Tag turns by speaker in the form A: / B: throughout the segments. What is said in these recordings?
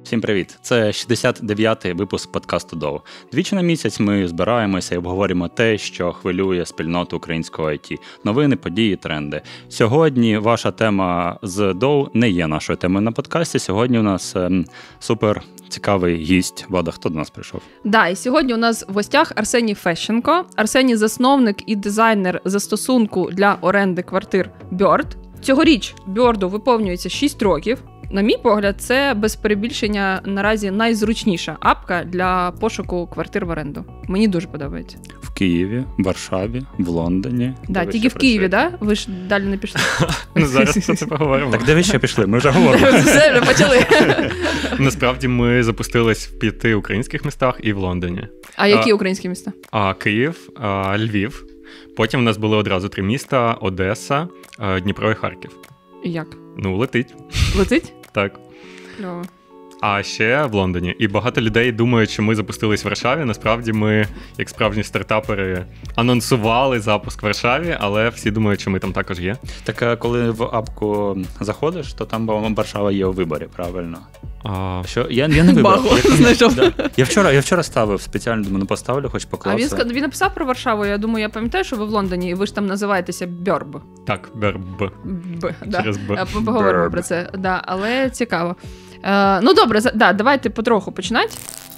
A: Всім привіт! Це 69-й випуск подкасту DOW. Двічі на місяць ми збираємося і обговорюємо те, що хвилює спільноту українського IT. Новини, події, тренди. Сьогодні ваша тема з DOW не є нашою темою на подкасті. Сьогодні у нас супер цікавий гість. Влада, хто до нас прийшов?
B: Да, і сьогодні у нас в гостях Арсеній Фещенко. Арсеній – засновник і дизайнер застосунку для оренди квартир Bird. Цьогоріч Bird виповнюється 6 років. На мій погляд, це без перебільшення наразі найзручніша апка для пошуку квартир в оренду. Мені дуже подобається.
A: В Києві, в Варшаві, в Лондоні.
B: Да, тільки в Києві, да? Ви ж далі не пішли.
C: Зараз про це поговоримо.
A: Так де ви ще пішли? Ми вже говоримо.
B: Все, вже почали.
C: Насправді ми запустились в 5 українських містах і в Лондоні.
B: А які українські міста?
C: Київ, Львів. Потім у нас були одразу 3 міста: Одеса, Дніпро і Харків.
B: Як?
C: Летить.
B: Летить?
C: Так.
B: Кльово.
C: А ще в Лондоні. І багато людей думають, що ми запустились в Варшаві. Насправді ми, як справжні стартапери, анонсували запуск в Варшаві, але всі думають, що ми там також є.
A: Так, коли в апку заходиш, то там Варшава є у виборі, правильно? Що? Я не вибрав.
B: Багу знайшов.
A: Да. Я вчора ставив спеціально, думаю, поставлю, хоч покласти.
B: А він написав про Варшаву, я думаю, я пам'ятаю, що ви в Лондоні, і ви ж там називаєтеся Бьорб.
C: Так, Б. Через Б.
B: Ми поговоримо про це, да, але цікаво. Ну добре, давайте потроху починати.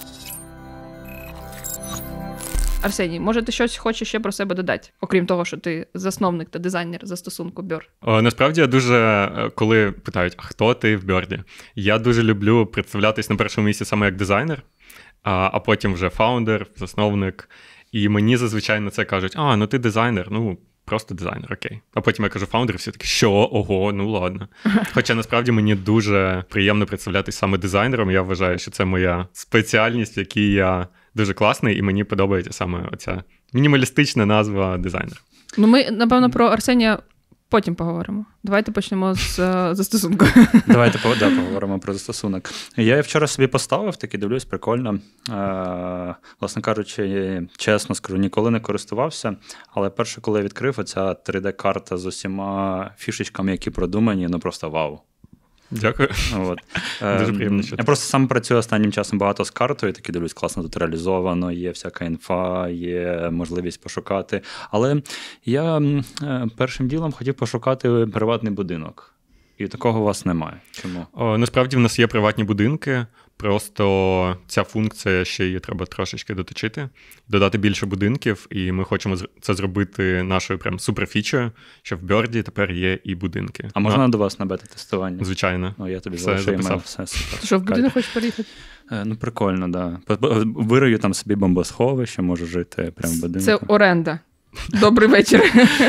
B: Арсеній, може ти щось хочеш ще про себе додати, окрім того, що ти засновник та дизайнер застосунку Bird?
C: Насправді я дуже, коли питають, а хто ти в Bird? Я дуже люблю представлятись на першому місці саме як дизайнер, а потім вже фаундер, засновник. І мені зазвичай на це кажуть, ну ти дизайнер, просто дизайнер, окей. А потім я кажу фаундер, всі такі, що? Ого, ну ладно. Хоча насправді мені дуже приємно представлятись саме дизайнером. Я вважаю, що це моя спеціальність, в якій я дуже класний, і мені подобається саме оця мінімалістична назва дизайнер.
B: Ми, напевно, про Арсенія потім поговоримо. Давайте почнемо з застосунку.
A: Давайте поговоримо про застосунок. Я вчора собі поставив, такий дивлюсь, прикольно. Власне кажучи, чесно скажу, ніколи не користувався, але перше, коли я відкрив, оця 3D-карта з усіма фішечками, які продумані, просто вау.
C: Дякую.
A: От.
C: Дуже приємно чути.
A: Я просто сам працюю останнім часом багато з картою, такі дивлюсь, класно тут реалізовано, є всяка інфа, є можливість пошукати. Але я першим ділом хотів пошукати приватний будинок. І такого у вас немає. Чому?
C: Насправді в нас є приватні будинки, просто ця функція ще її треба трошечки доточити, додати більше будинків, і ми хочемо це зробити нашою прям суперфічою, що в Bird тепер є і будинки.
A: А можна до вас на бета-тестування?
C: Звичайно.
A: Я тобі залишив імейл, все супер.
B: Ти що, в будинок хочеш переїхати?
A: Прикольно, да. Вирою там собі бомбосховище, можу жити прямо в будинку.
B: Це оренда. Добрий вечір.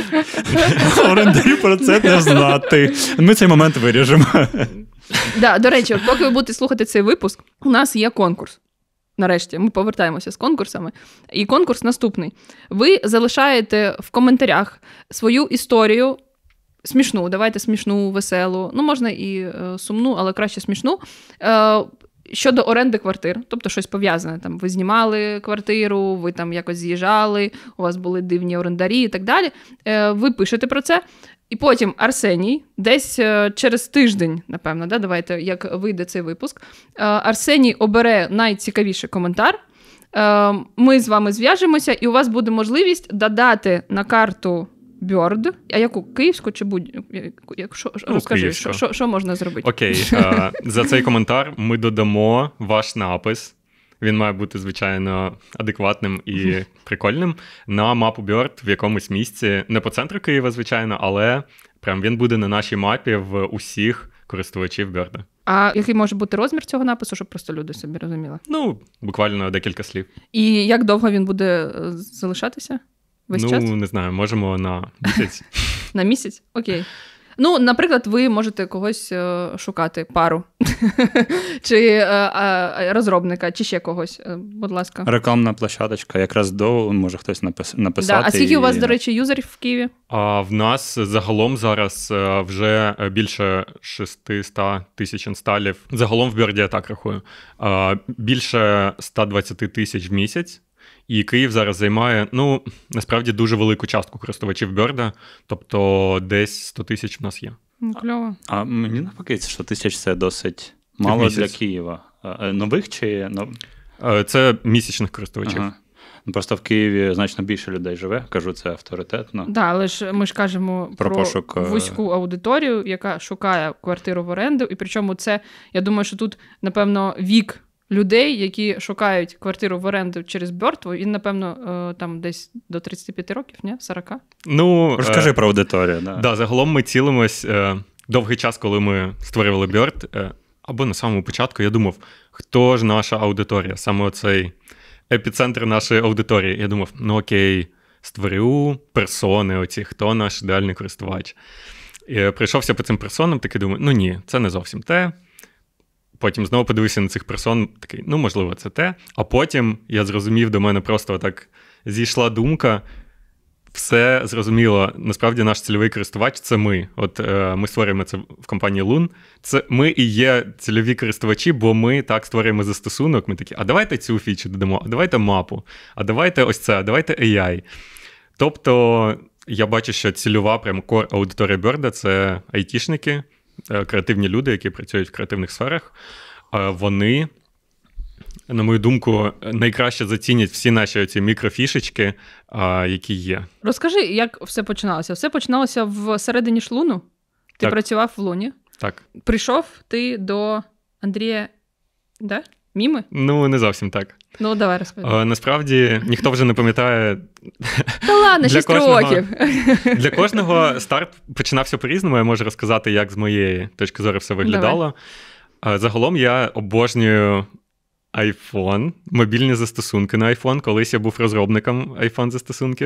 A: Орендарю про це не знати. Ми цей момент виріжемо.
B: До речі, поки ви будете слухати цей випуск, у нас є конкурс. Нарешті, ми повертаємося з конкурсами. І конкурс наступний. Ви залишаєте в коментарях свою історію, смішну, давайте смішну, веселу, можна і сумну, але краще смішну, щодо оренди квартир, тобто щось пов'язане, там ви знімали квартиру, ви там якось з'їжджали, у вас були дивні орендарі і так далі. Ви пишете про це, і потім Арсеній, десь через тиждень, напевно, давайте, як вийде цей випуск, Арсеній обере найцікавіший коментар, ми з вами зв'яжемося, і у вас буде можливість додати на карту Bird, а яку? Київську чи розкажи, що можна зробити?
C: Окей, за цей коментар ми додамо ваш напис. Він має бути, звичайно, адекватним і прикольним. На мапу Bird в якомусь місці, не по центру Києва, звичайно, але прям він буде на нашій мапі в усіх користувачів Bird.
B: А який може бути розмір цього напису, щоб просто люди собі розуміли?
C: Буквально декілька слів.
B: І як довго він буде залишатися? Весь час?
C: Не знаю, можемо на місяць.
B: На місяць? Окей. Наприклад, ви можете когось шукати, пару, чи розробника, чи ще когось, будь ласка.
A: Рекламна площадочка, якраз може хтось написати.
B: А скільки у вас, до речі, юзерів в Києві?
C: В нас загалом зараз вже більше 600 тисяч інсталів. Загалом в Bird я так рахую. Більше 120 тисяч в місяць. І Київ зараз займає, насправді, дуже велику частку користувачів Bird, тобто десь 100 тисяч в нас є.
B: Кльово.
A: А мені навпаки, 100 тисяч – це досить мало для Києва. Нових чи...
C: Це місячних користувачів.
A: Ага. Просто в Києві значно більше людей живе, кажу, це авторитетно.
B: Так, але ж ми ж кажемо про
A: пошук...
B: вузьку аудиторію, яка шукає квартиру в оренду, і причому це, я думаю, що тут, напевно, вік людей, які шукають квартиру в оренду через Bird, він, напевно, там десь до 35 років, ні? 40?
A: Ну, розкажи про аудиторію.
C: Да, загалом ми цілимось довгий час, коли ми створювали Bird, або на самому початку я думав, хто ж наша аудиторія, саме оцей епіцентр нашої аудиторії. Я думав, ну окей, створю персони оці, хто наш ідеальний користувач. І прийшовся по цим персонам, такий думаю, ну ні, це не зовсім те. Потім знову подивився на цих персон, такий, ну можливо, це те. А потім я зрозумів, до мене просто так зійшла думка, все зрозуміло, насправді наш цільовий користувач – це ми. От ми створюємо це в компанії Loon. Це ми і є цільові користувачі, бо ми так створюємо застосунок. Ми такі, а давайте цю фічу додамо, а давайте мапу, а давайте ось це, а давайте AI. Тобто я бачу, що цільова прям кор аудиторія Bird – це айтішники, креативні люди, які працюють в креативних сферах. Вони, на мою думку, найкраще зацінять всі наші оці мікрофішечки, які є.
B: Розкажи, як все починалося? Все починалося всередині ж Луну? Ти працював в Луні?
C: Так.
B: Прийшов ти до Андрія, да? Міми?
C: Ну, не зовсім так.
B: Ну, давай розповідай.
C: Насправді, ніхто вже не пам'ятає.
B: Та ладно, 6 років.
C: Для кожного старт починався по-різному. Я можу розказати, як з моєї точки зору все виглядало. Давай. Загалом я обожнюю iPhone, мобільні застосунки на iPhone. Колись я був розробником iPhone-застосунків.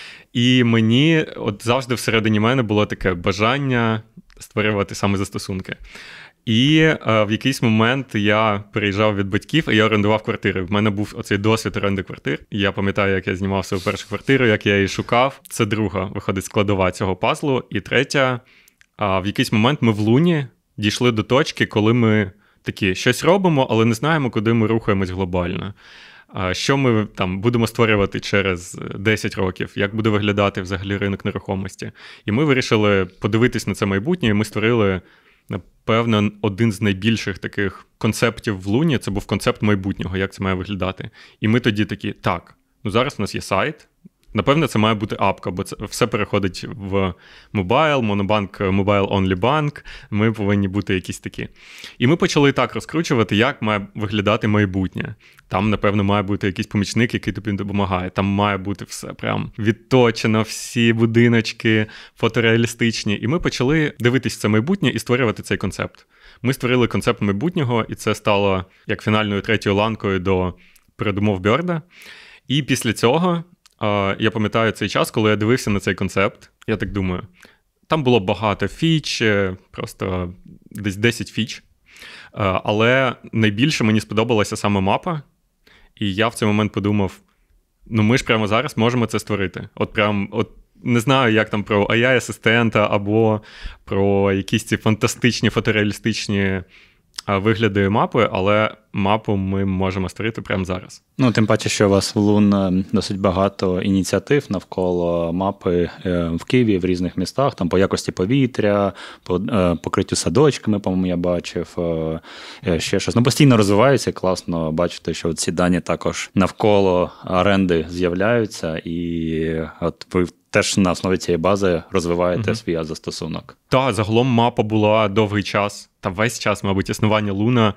C: І мені от завжди всередині мене було таке бажання створювати саме застосунки. І в якийсь момент я переїжджав від батьків, і я орендував квартири. В мене був оцей досвід оренди квартир. Я пам'ятаю, як я знімав свою першу квартиру, як я її шукав. Це друга, виходить, складова цього пазлу. І третя, в якийсь момент ми в Луні дійшли до точки, коли ми такі щось робимо, але не знаємо, куди ми рухаємось глобально. Що ми там будемо створювати через 10 років, як буде виглядати взагалі ринок нерухомості. І ми вирішили подивитись на це майбутнє, і ми створили, напевно, один з найбільших таких концептів в Луні. Це був концепт майбутнього, як це має виглядати. І ми тоді такі, так, ну зараз у нас є сайт, напевно, це має бути апка, бо це все переходить в мобайл, монобанк, мобайл-онлі банк, ми повинні бути якісь такі. І ми почали так розкручувати, як має виглядати майбутнє. Там, напевно, має бути якийсь помічник, який тобі допомагає. Там має бути все прям відточено, всі будиночки фотореалістичні. І ми почали дивитись це майбутнє і створювати цей концепт. Ми створили концепт майбутнього, і це стало як фінальною третьою ланкою до передумов Bird. І після цього я пам'ятаю цей час, коли я дивився на цей концепт, я так думаю, там було багато фіч, просто десь 10 фіч, але найбільше мені сподобалася саме мапа, і я в цей момент подумав, ну ми ж прямо зараз можемо це створити. От не знаю, як там про AI-асистента або про якісь ці фантастичні фотореалістичні вигляди мапи, але мапу ми можемо створити прямо зараз.
A: Ну, тим паче, що у вас в Лун досить багато ініціатив навколо мапи в Києві, в різних містах, там по якості повітря, по покриттю садочками, по-моєму, я бачив, ще щось. Ну, постійно розвиваються, класно бачити, що ці дані також навколо оренди з'являються, і от ви теж на основі цієї бази розвиваєте свій застосунок.
C: Так, загалом мапа була довгий час, та весь час, мабуть, існування Луна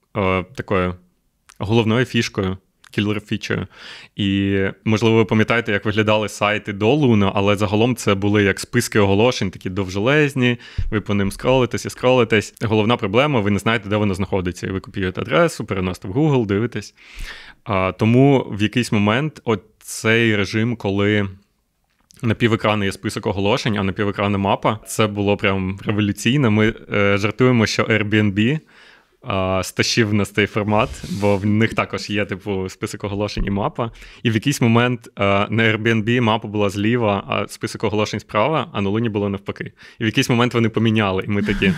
C: такою головною фішкою, кілер-фічою. І, можливо, ви пам'ятаєте, як виглядали сайти до Луна, але загалом це були як списки оголошень, такі довжелезні, ви по ним скролитесь. Головна проблема, ви не знаєте, де воно знаходиться. І ви копіюєте адресу, переносите в Google, дивитесь. Тому в якийсь момент цей режим, коли на півекрана є список оголошень, а на півекрана мапа, це було прям революційно. Ми жартуємо, що Airbnb стащив нас цей формат, бо в них також є типу список оголошень і мапа. І в якийсь момент на Airbnb мапа була зліва, а список оголошень справа, а на Луні було навпаки. І в якийсь момент вони поміняли, і ми такі...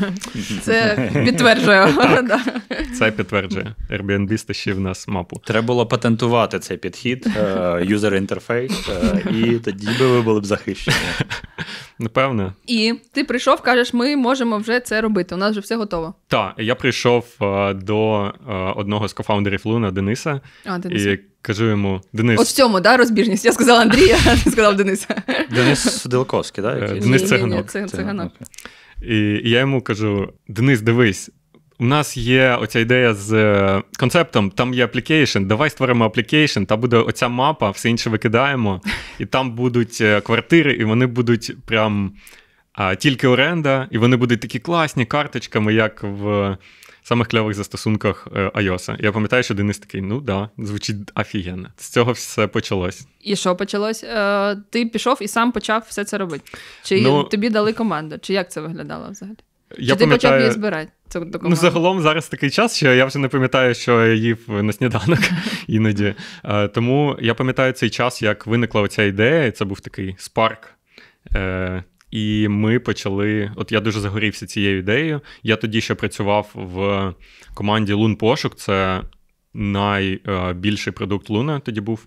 B: Це підтверджує.
C: Це підтверджує. Airbnb стащив нас мапу.
A: Треба було патентувати цей підхід, юзер-інтерфейс, і тоді би ви були б захищені.
C: Напевно.
B: І ти прийшов, кажеш, ми можемо вже це робити, у нас вже все готово.
C: Так, я прийшов до одного з кофаундерів Луна, Дениса, і кажу йому: Денис...
B: От в цьому, да, розбіжність? Я сказала Андрія, а ти сказав Дениса.
A: Денис Дилковський, так? Да?
C: Денис Циганок.
B: Циганок.
C: І я йому кажу: Денис, дивись, у нас є оця ідея з концептом, там є application, давай створимо application, там буде оця мапа, все інше викидаємо, і там будуть квартири, і вони будуть прям тільки оренда, і вони будуть такі класні карточками, як в самих кльових застосунках iOS. Я пам'ятаю, що Денис такий: ну да, звучить офігенно. З цього все почалось.
B: І що почалось? Ти пішов і сам почав все це робити? Чи тобі дали команду? Чи як це виглядало взагалі? Чи ти почав її збирати?
C: Ну, загалом зараз такий час, що я вже не пам'ятаю, що я їв на сніданок іноді. Тому я пам'ятаю цей час, як виникла оця ідея, і це був такий спарк. І ми почали... От я дуже загорівся цією ідеєю. Я тоді ще працював в команді Лун-пошук. Це найбільший продукт Луна тоді був,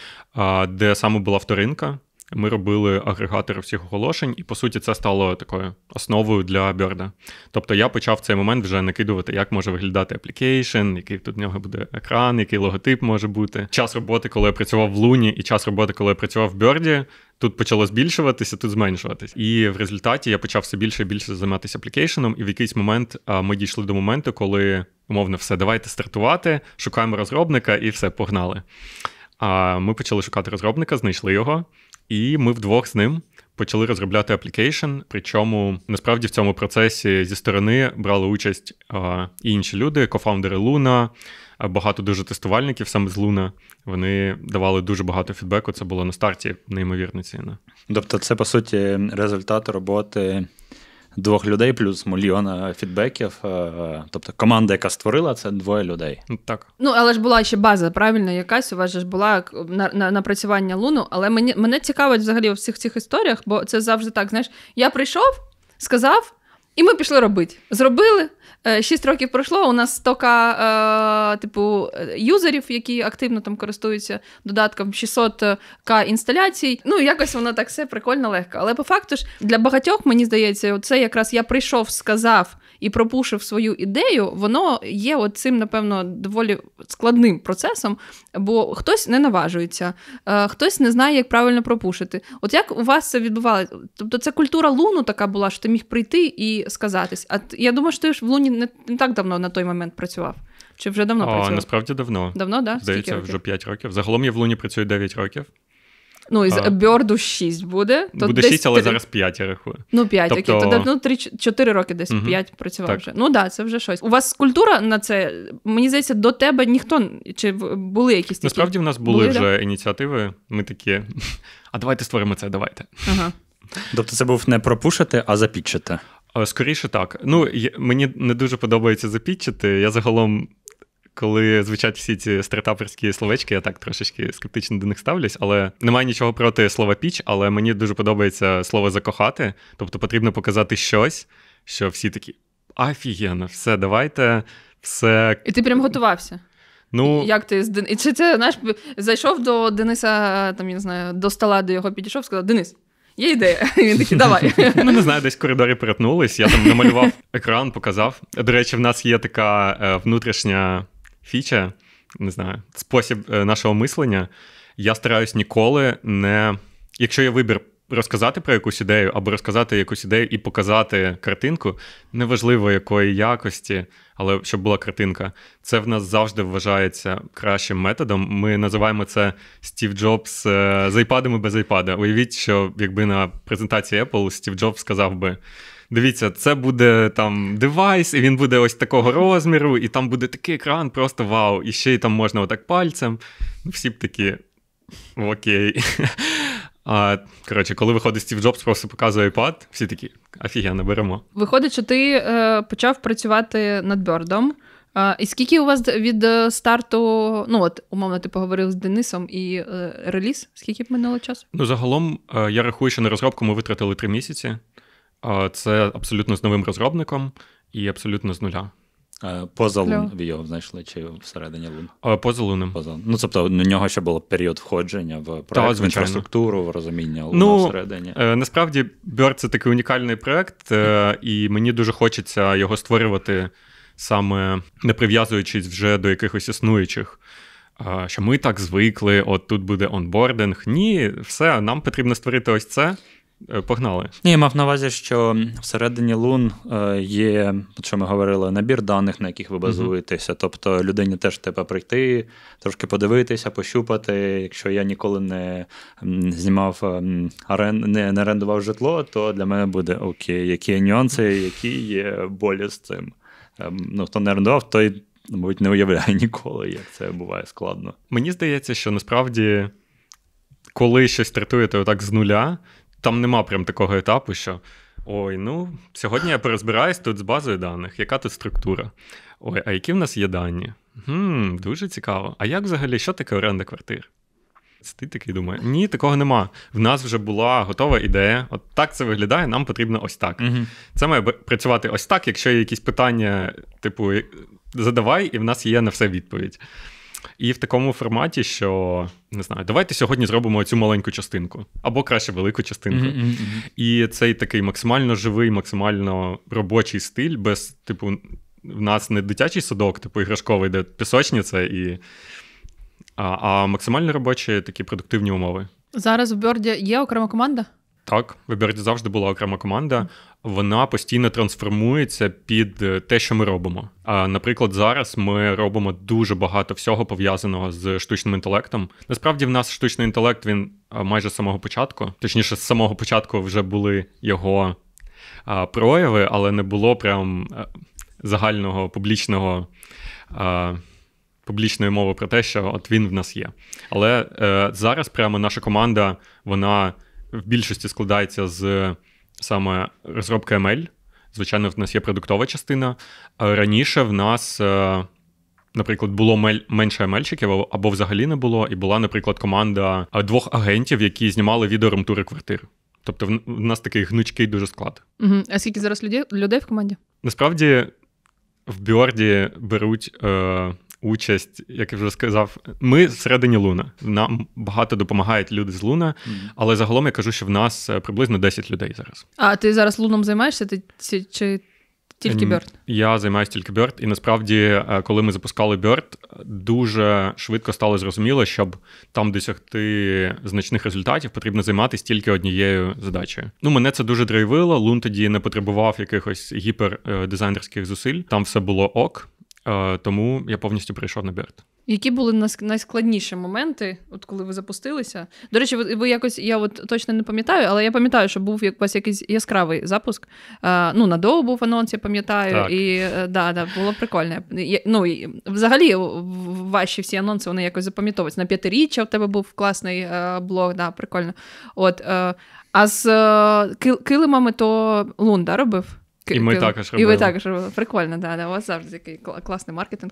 C: де саме була вторинка. Ми робили агрегатори всіх оголошень, і, по суті, це стало такою основою для Бьорда. Тобто я почав в цей момент вже накидувати, як може виглядати application, який тут в нього буде екран, який логотип може бути. Час роботи, коли я працював в Луні, і час роботи, коли я працював в Бьорді, тут почало збільшуватися, тут зменшуватись. І в результаті я почав все більше і більше займатися аплікейшеном, і в якийсь момент ми дійшли до моменту, коли, умовно, все, давайте стартувати, шукаємо розробника, і все, погнали. Ми почали шукати розробника, знайшли його, і ми вдвох з ним почали розробляти application, причому насправді в цьому процесі зі сторони брали участь і інші люди, кофаундери Луна, багато дуже тестувальників саме з Луна. Вони давали дуже багато фідбеку, це було на старті неймовірно цінно.
A: Тобто це, по суті, результат роботи двох людей плюс мільйона фідбеків. Тобто команда, яка створила, це двоє людей.
C: Так.
B: Ну, але ж була ще база, правильно, якась у вас ж була напрацювання Луну, але мене цікавить взагалі у всіх цих історіях, бо це завжди так, знаєш, я прийшов, сказав, і ми пішли робити. Зробили, 6 років пройшло, у нас 100К юзерів, які активно там користуються додатком, 600К інсталяцій. Ну, якось воно так все прикольно, легко. Але по факту ж для багатьох, мені здається, це якраз я прийшов, сказав і пропушив свою ідею, воно є цим, напевно, доволі складним процесом, бо хтось не наважується, хтось не знає, як правильно пропушити. От як у вас це відбувалося? Тобто це культура Луну така була, що ти міг прийти і сказатись. А я думаю, що ти ж в Луні не так давно на той момент працював. Чи вже давно працював?
C: Насправді давно.
B: Давно, так? Да?
C: Здається, вже 5 років. Загалом я в Луні працюю 9 років.
B: Ну, із Бьорду 6 буде.
C: Буде 6, але зараз 5, я рахую.
B: Ну, 5, тобто... окей. Тобто, 3-4 роки десь, 5 працював так. Вже. Ну, так, це вже щось. У вас культура на це, мені здається, до тебе ніхто, чи були якісь такі?
C: Насправді в нас були вже ініціативи, ми такі, а давайте створимо це, давайте.
B: Ага.
A: Тобто це був не пропушити, а запітчити?
C: Скоріше так. Ну, мені не дуже подобається запітчити, я загалом... Коли звучать всі ці стартаперські словечки, я так трошечки скептично до них ставлюсь, але немає нічого проти слова «піч», але мені дуже подобається слово «закохати». Тобто потрібно показати щось, що всі такі «офігенно, все, давайте, все». І
B: ти прям готувався?
C: Ну...
B: Як ти чи це, знаєш, зайшов до Дениса, там, я не знаю, до стола, до його підійшов, сказав: «Денис, є ідея». І він такий: «Давай».
C: Ну, не знаю, десь в коридорі перетнулись, я там намалював екран, показав. До речі, в нас є така внутрішня фіча, не знаю, спосіб нашого мислення. Я стараюсь ніколи не... Якщо є вибір розказати про якусь ідею, або розказати якусь ідею і показати картинку, неважливо якої якості, але щоб була картинка, це в нас завжди вважається кращим методом. Ми називаємо це Стів Джобс з айпадами без айпада. Уявіть, що якби на презентації Apple Стів Джобс сказав би: дивіться, це буде там девайс, і він буде ось такого розміру, і там буде такий екран, просто вау. І ще й там можна отак пальцем. Всі б такі: окей. Коротше, коли виходить Стів Джобс, просто показує iPad, всі такі: офігенно, беремо.
B: Виходить, що ти почав працювати над Бьордом. І скільки у вас від старту, ну от, умовно, ти поговорив з Денисом, і реліз, скільки б минуло часу?
C: Ну, загалом, я рахую, що на розробку ми витратили 3 місяці. Це абсолютно з новим розробником і абсолютно з нуля.
A: Поза Лун його знайшли, чи всередині Лун?
C: Поза Луном.
A: Ну, тобто, у нього ще був період входження в проект, в інфраструктуру, в розуміння Луна всередині.
C: Насправді, Бьорд – це такий унікальний проект, і мені дуже хочеться його створювати саме не прив'язуючись вже до якихось існуючих, що ми так звикли, от тут буде онбординг. Ні, все, нам потрібно створити ось це. Погнали.
A: Ні, я мав на увазі, що всередині Loon є, що ми говорили, набір даних, на яких ви базуєтеся. Тобто людині теж треба прийти, трошки подивитися, пощупати. Якщо я ніколи не знімав, не орендував житло, то для мене буде окей, які є нюанси, які є болі з цим. Хто не орендував, той, мабуть, не уявляє ніколи, як це буває складно.
C: Мені здається, що насправді, коли щось стартуєте отак з нуля, там нема прям такого етапу, що сьогодні я порозбираюсь тут з базою даних, яка тут структура? Ой, а які в нас є дані? Дуже цікаво. А як взагалі, що таке оренда квартир? Ти такий думає, ні, такого нема. В нас вже була готова ідея, от так це виглядає, нам потрібно ось так. Це має працювати ось так, якщо є якісь питання, типу, задавай, і в нас є на все відповідь. І в такому форматі, що, не знаю, давайте сьогодні зробимо цю маленьку частинку, або краще велику частинку. І цей такий максимально живий, максимально робочий стиль, без, типу, в нас не дитячий садок, типу іграшковий, де пісочниця, а максимально робочі такі продуктивні умови.
B: Зараз в Bird є окрема команда?
C: Так, в Bird завжди була окрема команда. Вона постійно трансформується під те, що ми робимо. Наприклад, зараз ми робимо дуже багато всього пов'язаного з штучним інтелектом. Насправді в нас штучний інтелект, він майже з самого початку. Точніше, з самого початку вже були його прояви, але не було прям загального публічної мови про те, що от він в нас є. Але зараз прямо наша команда, вона в більшості складається з саме розробки ML. Звичайно, в нас є продуктова частина. Раніше в нас, наприклад, було менше ML-щиків, або взагалі не було, і була, наприклад, команда 2 агентів, які знімали відеорумтури квартир. Тобто в нас такий гнучкий дуже склад.
B: А скільки зараз людей в команді?
C: Насправді, в Bird беруть участь, як я вже сказав, ми всередині Луна. Нам багато допомагають люди з Луна, але загалом я кажу, що в нас приблизно 10 людей зараз.
B: А ти зараз Луном займаєшся чи тільки Bird?
C: Я займаюся тільки Bird, і насправді, коли ми запускали Bird, дуже швидко стало зрозуміло, щоб там досягти значних результатів, потрібно займатися тільки однією задачею. Мене це дуже драйвило, Лун тоді не потребував якихось гіпердизайнерських зусиль, там все було ок. Тому я повністю перейшов на Bird.
B: Які були найскладніші моменти, от коли ви запустилися? До речі, ви якось, я от точно не пам'ятаю, але я пам'ятаю, що був у вас якийсь яскравий запуск. На Доу був анонс, я пам'ятаю,
C: так.
B: І було прикольно. Взагалі, ваші всі анонси, вони якось запам'ятовуються. На 5-річчя в тебе був класний блог, прикольно. А з килимами то Лун, робив?
C: І ми також робили.
B: І ви також робили. Прикольно, у вас завжди такий класний маркетинг.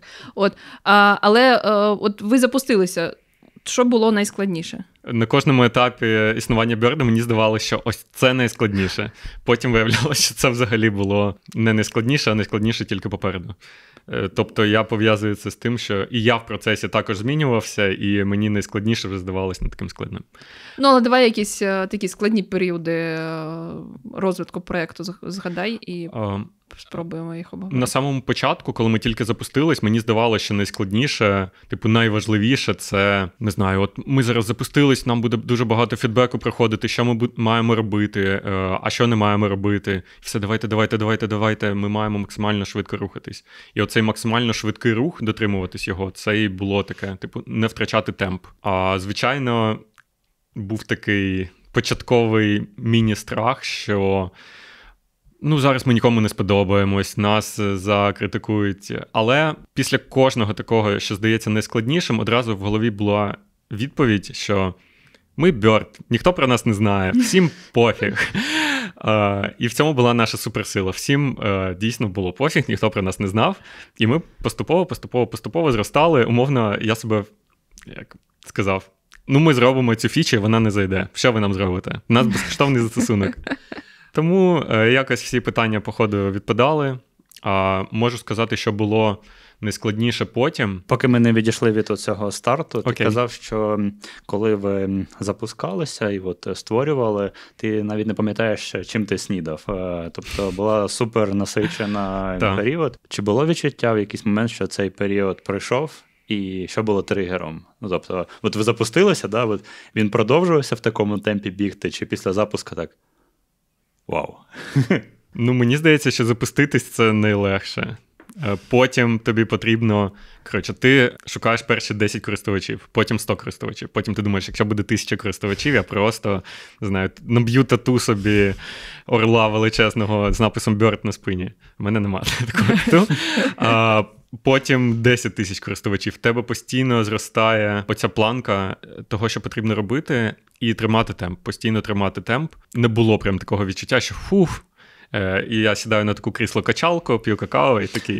B: Але ви запустилися. Що було найскладніше?
C: На кожному етапі існування Bird мені здавалося, що ось це найскладніше. Потім виявлялося, що це взагалі було не найскладніше, а найскладніше тільки попереду. Тобто я пов'язую це з тим, що і я в процесі також змінювався, і мені найскладніше вже здавалося не таким складним.
B: Але давай якісь такі складні періоди розвитку проєкту згадай і спробуємо їх обговорити.
C: На самому початку, коли ми тільки запустились, мені здавалося, що найскладніше, найважливіше це, не знаю, от ми зараз запустились, нам буде дуже багато фідбеку проходити, що ми маємо робити, а що не маємо робити. Все, давайте, ми маємо максимально швидко рухатись. І оцей максимально швидкий рух, дотримуватись його, це і було таке, не втрачати темп. А, звичайно, був такий початковий міні-страх, що зараз ми нікому не сподобаємось, нас закритикують. Але після кожного такого, що здається найскладнішим, одразу в голові була відповідь, що ми Bird, ніхто про нас не знає, всім пофіг. І в цьому була наша суперсила. Всім дійсно було пофіг, ніхто про нас не знав. І ми поступово зростали. Умовно, я себе, як сказав, ми зробимо цю фічу, вона не зайде. Що ви нам зробите? У нас безкоштовний застосунок. Тому якось всі питання, по ходу, відпадали. Можу сказати, що було найскладніше потім.
A: Поки ми не відійшли від цього старту, ти
C: Окей.
A: казав, що коли ви запускалися і створювали, ти навіть не пам'ятаєш, чим ти снідав. Тобто була супер насичена період. Чи було відчуття в якийсь момент, що цей період пройшов? І що було тригером? Тобто, ви запустилися, да? Він продовжувався в такому темпі бігти, чи після запуску так? Вау.
C: Мені здається, що запуститись – це найлегше. Потім тобі потрібно, ти шукаєш перші 10 користувачів, потім 100 користувачів, потім ти думаєш, якщо буде 1000 користувачів, я просто, не знаю, наб'ю тату собі орла величезного з написом Bird на спині. У мене немає такого тату. Потім 10 тисяч користувачів. В тебе постійно зростає оця планка того, що потрібно робити, і тримати темп, постійно тримати темп. Не було прям такого відчуття, що і я сідаю на таку крісло-качалку, п'ю какао і такий.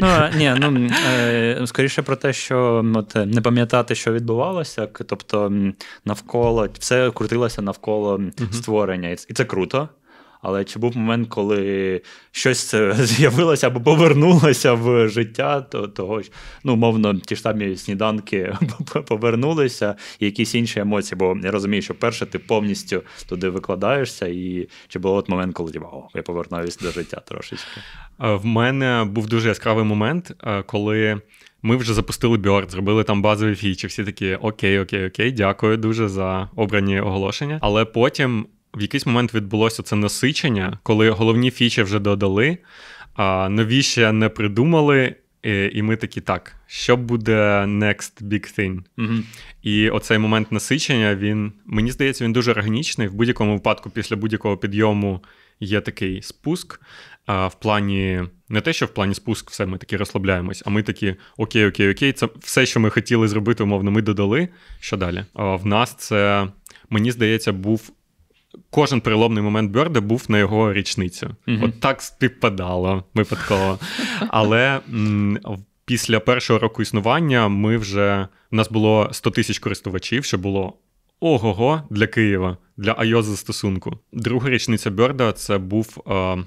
A: Скоріше про те, що не пам'ятати, що відбувалося, тобто навколо, все крутилося навколо створення. І це круто. Але чи був момент, коли щось з'явилося або повернулося в життя того, мовно, ті ж самі сніданки повернулися, і якісь інші емоції, бо я розумію, що перше ти повністю туди викладаєшся, і чи був момент, коли я повернусь до життя трошечки?
C: В мене був дуже яскравий момент, коли ми вже запустили Bird, зробили там базові фічі, всі такі окей, дякую дуже за обрані оголошення, але потім в якийсь момент відбулося це насичення, коли головні фічі вже додали, а нові ще не придумали, і ми такі, так, що буде next big thing?
A: Mm-hmm.
C: І оцей момент насичення, мені здається, він дуже органічний. В будь-якому випадку після будь-якого підйому є такий спуск. В плані, не те, що в плані спуск все, ми такі розслабляємось, а ми такі, окей, це все, що ми хотіли зробити, умовно, ми додали. Що далі? В нас це, мені здається, був кожен переломний момент Бёрда був на його річницю. Mm-hmm. От так співпадало випадково. Але після першого року існування у нас було 100 тисяч користувачів, що було ого-го для Києва, для iOS-застосунку. Друга річниця Бёрда – це був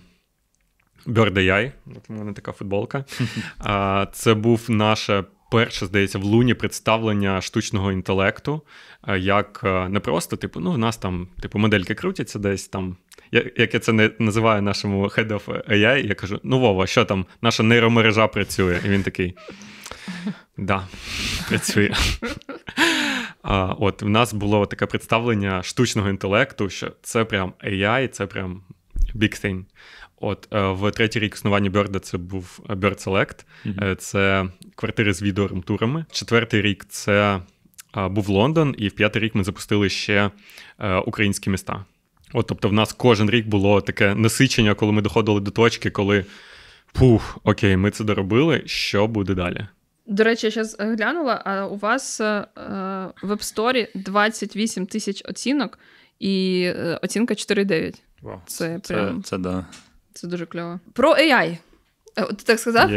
C: Bird AI. От у мене така футболка. Це був наше перше, здається, в Луні представлення штучного інтелекту, як не просто, в нас там, модельки крутяться десь там, як я це називаю нашому Head of AI, я кажу, Вова, що там, наша нейромережа працює? І він такий, да, працює. В нас було таке представлення штучного інтелекту, що це прям AI, це прям big thing. В третій рік існування Бёрда це був Bird Select, це квартири з відеорумтурами. Четвертий рік це був Лондон, і в п'ятий рік ми запустили ще українські міста. Тобто в нас кожен рік було таке насичення, коли ми доходили до точки, коли окей, ми це доробили, що буде далі?
B: До речі, я зараз глянула, а у вас в App Store 28 тисяч оцінок і оцінка 4,9.
A: Wow.
B: Це прям...
A: Це да.
B: Це дуже кльово. Про AI. Ти так сказав?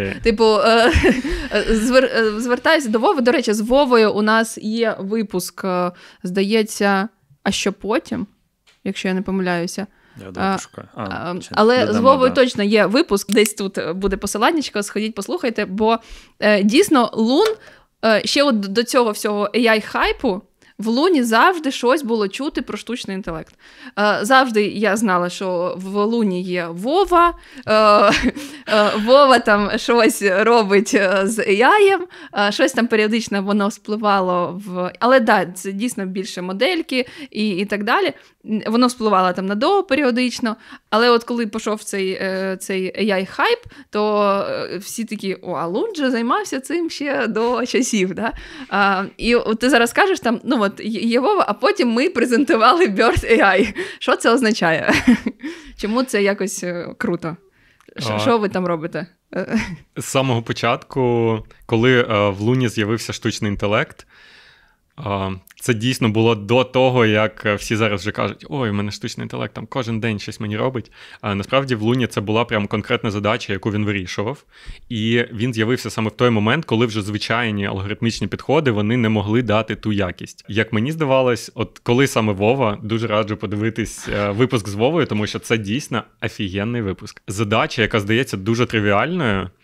B: Звертаюся до Вови. До речі, з Вовою у нас є випуск, здається, а що потім, якщо я не помиляюся.
A: Я пошукаю.
B: Але з Вовою точно є випуск, десь тут буде посиланнячко, сходіть, послухайте, бо дійсно Лун, ще до цього всього AI-хайпу, в Луні завжди щось було чути про штучний інтелект. Завжди я знала, що в Луні є Вова, Вова там щось робить з AI, щось там періодично воно вспливало в... Але так, це дійсно більше модельки і так далі. Воно вспливало там надовго періодично, але от коли пішов цей AI-хайп, то всі такі, а Лун же займався цим ще до часів. Да? І от ти зараз кажеш, там, є Вова, а потім ми презентували Bird AI. Що це означає? Чому це якось круто? Що ви там робите?
C: З самого початку, коли в Луні з'явився штучний інтелект, це дійсно було до того, як всі зараз вже кажуть, ой, у мене штучний інтелект, там кожен день щось мені робить. Насправді в Луні це була прям конкретна задача, яку він вирішував. І він з'явився саме в той момент, коли вже звичайні алгоритмічні підходи, вони не могли дати ту якість. Як мені здавалось, коли саме Вова, дуже раджу подивитись випуск з Вовою, тому що це дійсно офігенний випуск. Задача, яка здається дуже тривіальною,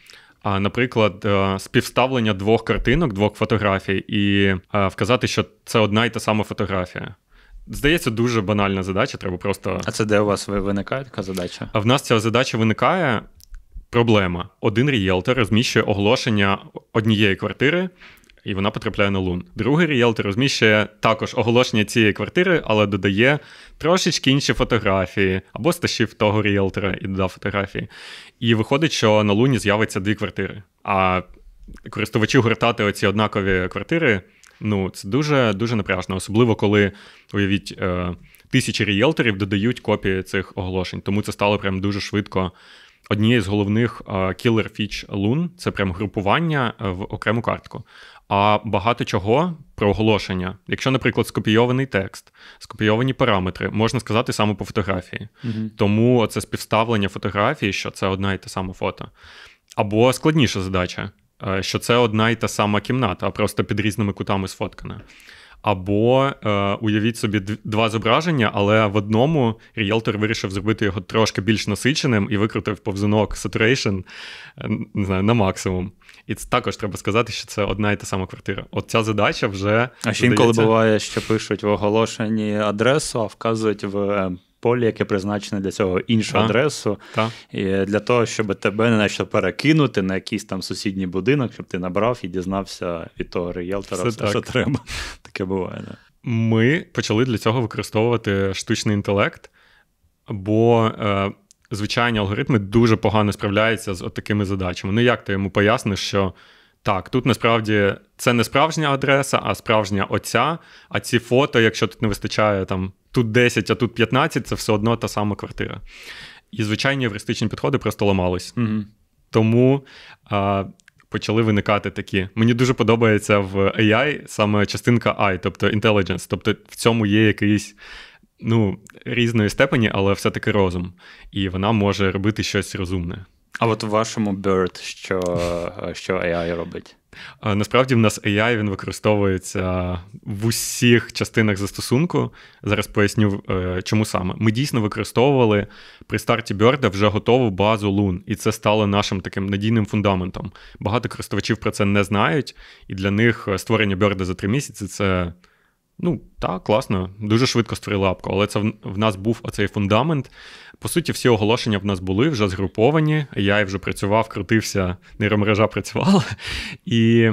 C: наприклад, співставлення двох картинок, двох фотографій і вказати, що це одна і та сама фотографія. Здається, дуже банальна задача, треба просто...
A: А це де у вас виникає така задача?
C: А в нас ця задача виникає, проблема. Один рієлтор розміщує оголошення однієї квартири, і вона потрапляє на Loon. Другий рієлтор розміщує також оголошення цієї квартири, але додає трошечки інші фотографії, або стащив того рієлтора і додав фотографії. І виходить, що на Loon з'явиться 2 квартири. А користувачі гортати оці однакові квартири, це дуже, дуже напряжно. Особливо, коли, уявіть, тисячі рієлторів додають копії цих оголошень. Тому це стало прям дуже швидко. Однією з головних killer feature Loon – це прям групування в окрему картку. А багато чого про оголошення. Якщо, наприклад, скопійований текст, скопійовані параметри, можна сказати саме по фотографії. Тому це співставлення фотографій, що це одна і та сама фото. Або складніша задача, що це одна і та сама кімната, а просто під різними кутами сфоткана. Або уявіть собі 2 зображення, але в одному рієлтор вирішив зробити його трошки більш насиченим і викрутив повзунок saturation, не знаю, на максимум. І це також треба сказати, що це одна і та сама квартира. От ця задача вже...
A: А ще інколи буває, що пишуть в оголошенні адресу, а вказують в полі, яке призначене для цього іншу адресу. І для того, щоб тебе не наче перекинути на якийсь там сусідній будинок, щоб ти набрав і дізнався від того рієлтора все, що треба. Таке буває, да.
C: Ми почали для цього використовувати штучний інтелект, бо звичайні алгоритми дуже погано справляються з такими задачами. Як ти йому поясниш, що так, тут насправді це не справжня адреса, а справжня оця, а ці фото, якщо тут не вистачає там тут 10, а тут 15, це все одно та сама квартира. І звичайні евристичні підходи просто ламались. Тому почали виникати такі. Мені дуже подобається в AI саме частинка I, тобто intelligence, тобто в цьому є якийсь різної степені, але все-таки розум. І вона може робити щось розумне.
A: А от у вашому Bird що AI робить?
C: Насправді в нас AI, він використовується в усіх частинах застосунку. Зараз поясню, чому саме. Ми дійсно використовували при старті Bird вже готову базу Loon, і це стало нашим таким надійним фундаментом. Багато користувачів про це не знають, і для них створення Bird за 3 місяці – це... так, класно, дуже швидко створили апку, але це в нас був оцей фундамент. По суті, всі оголошення в нас були вже згруповані, я вже працював, крутився, нейромережа працювала, і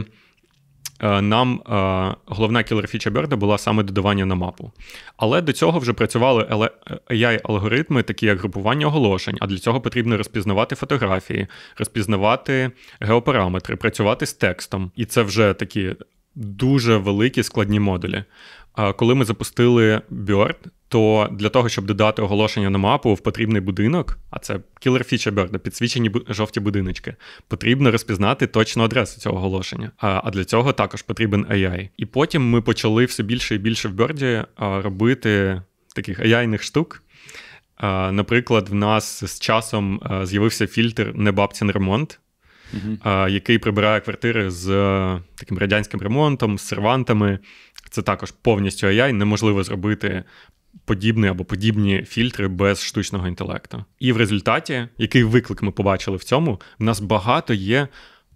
C: нам головна кілер-фіча Bird була саме додавання на мапу. Але до цього вже працювали AI-алгоритми, такі як групування оголошень, а для цього потрібно розпізнавати фотографії, розпізнавати геопараметри, працювати з текстом. І це вже такі дуже великі складні модулі. Коли ми запустили Bird, то для того, щоб додати оголошення на мапу в потрібний будинок, а це кілер-фіча Bird, підсвічені жовті будиночки, потрібно розпізнати точну адресу цього оголошення. А для цього також потрібен AI. І потім ми почали все більше і більше в Bird робити таких AI-них штук. Наприклад, в нас з часом з'явився фільтр «Не бабцін ремонт», який прибирає квартири з таким радянським ремонтом, з сервантами. Це також повністю AI, неможливо зробити подібний або подібні фільтри без штучного інтелекту. І в результаті, який виклик ми побачили в цьому, в нас багато є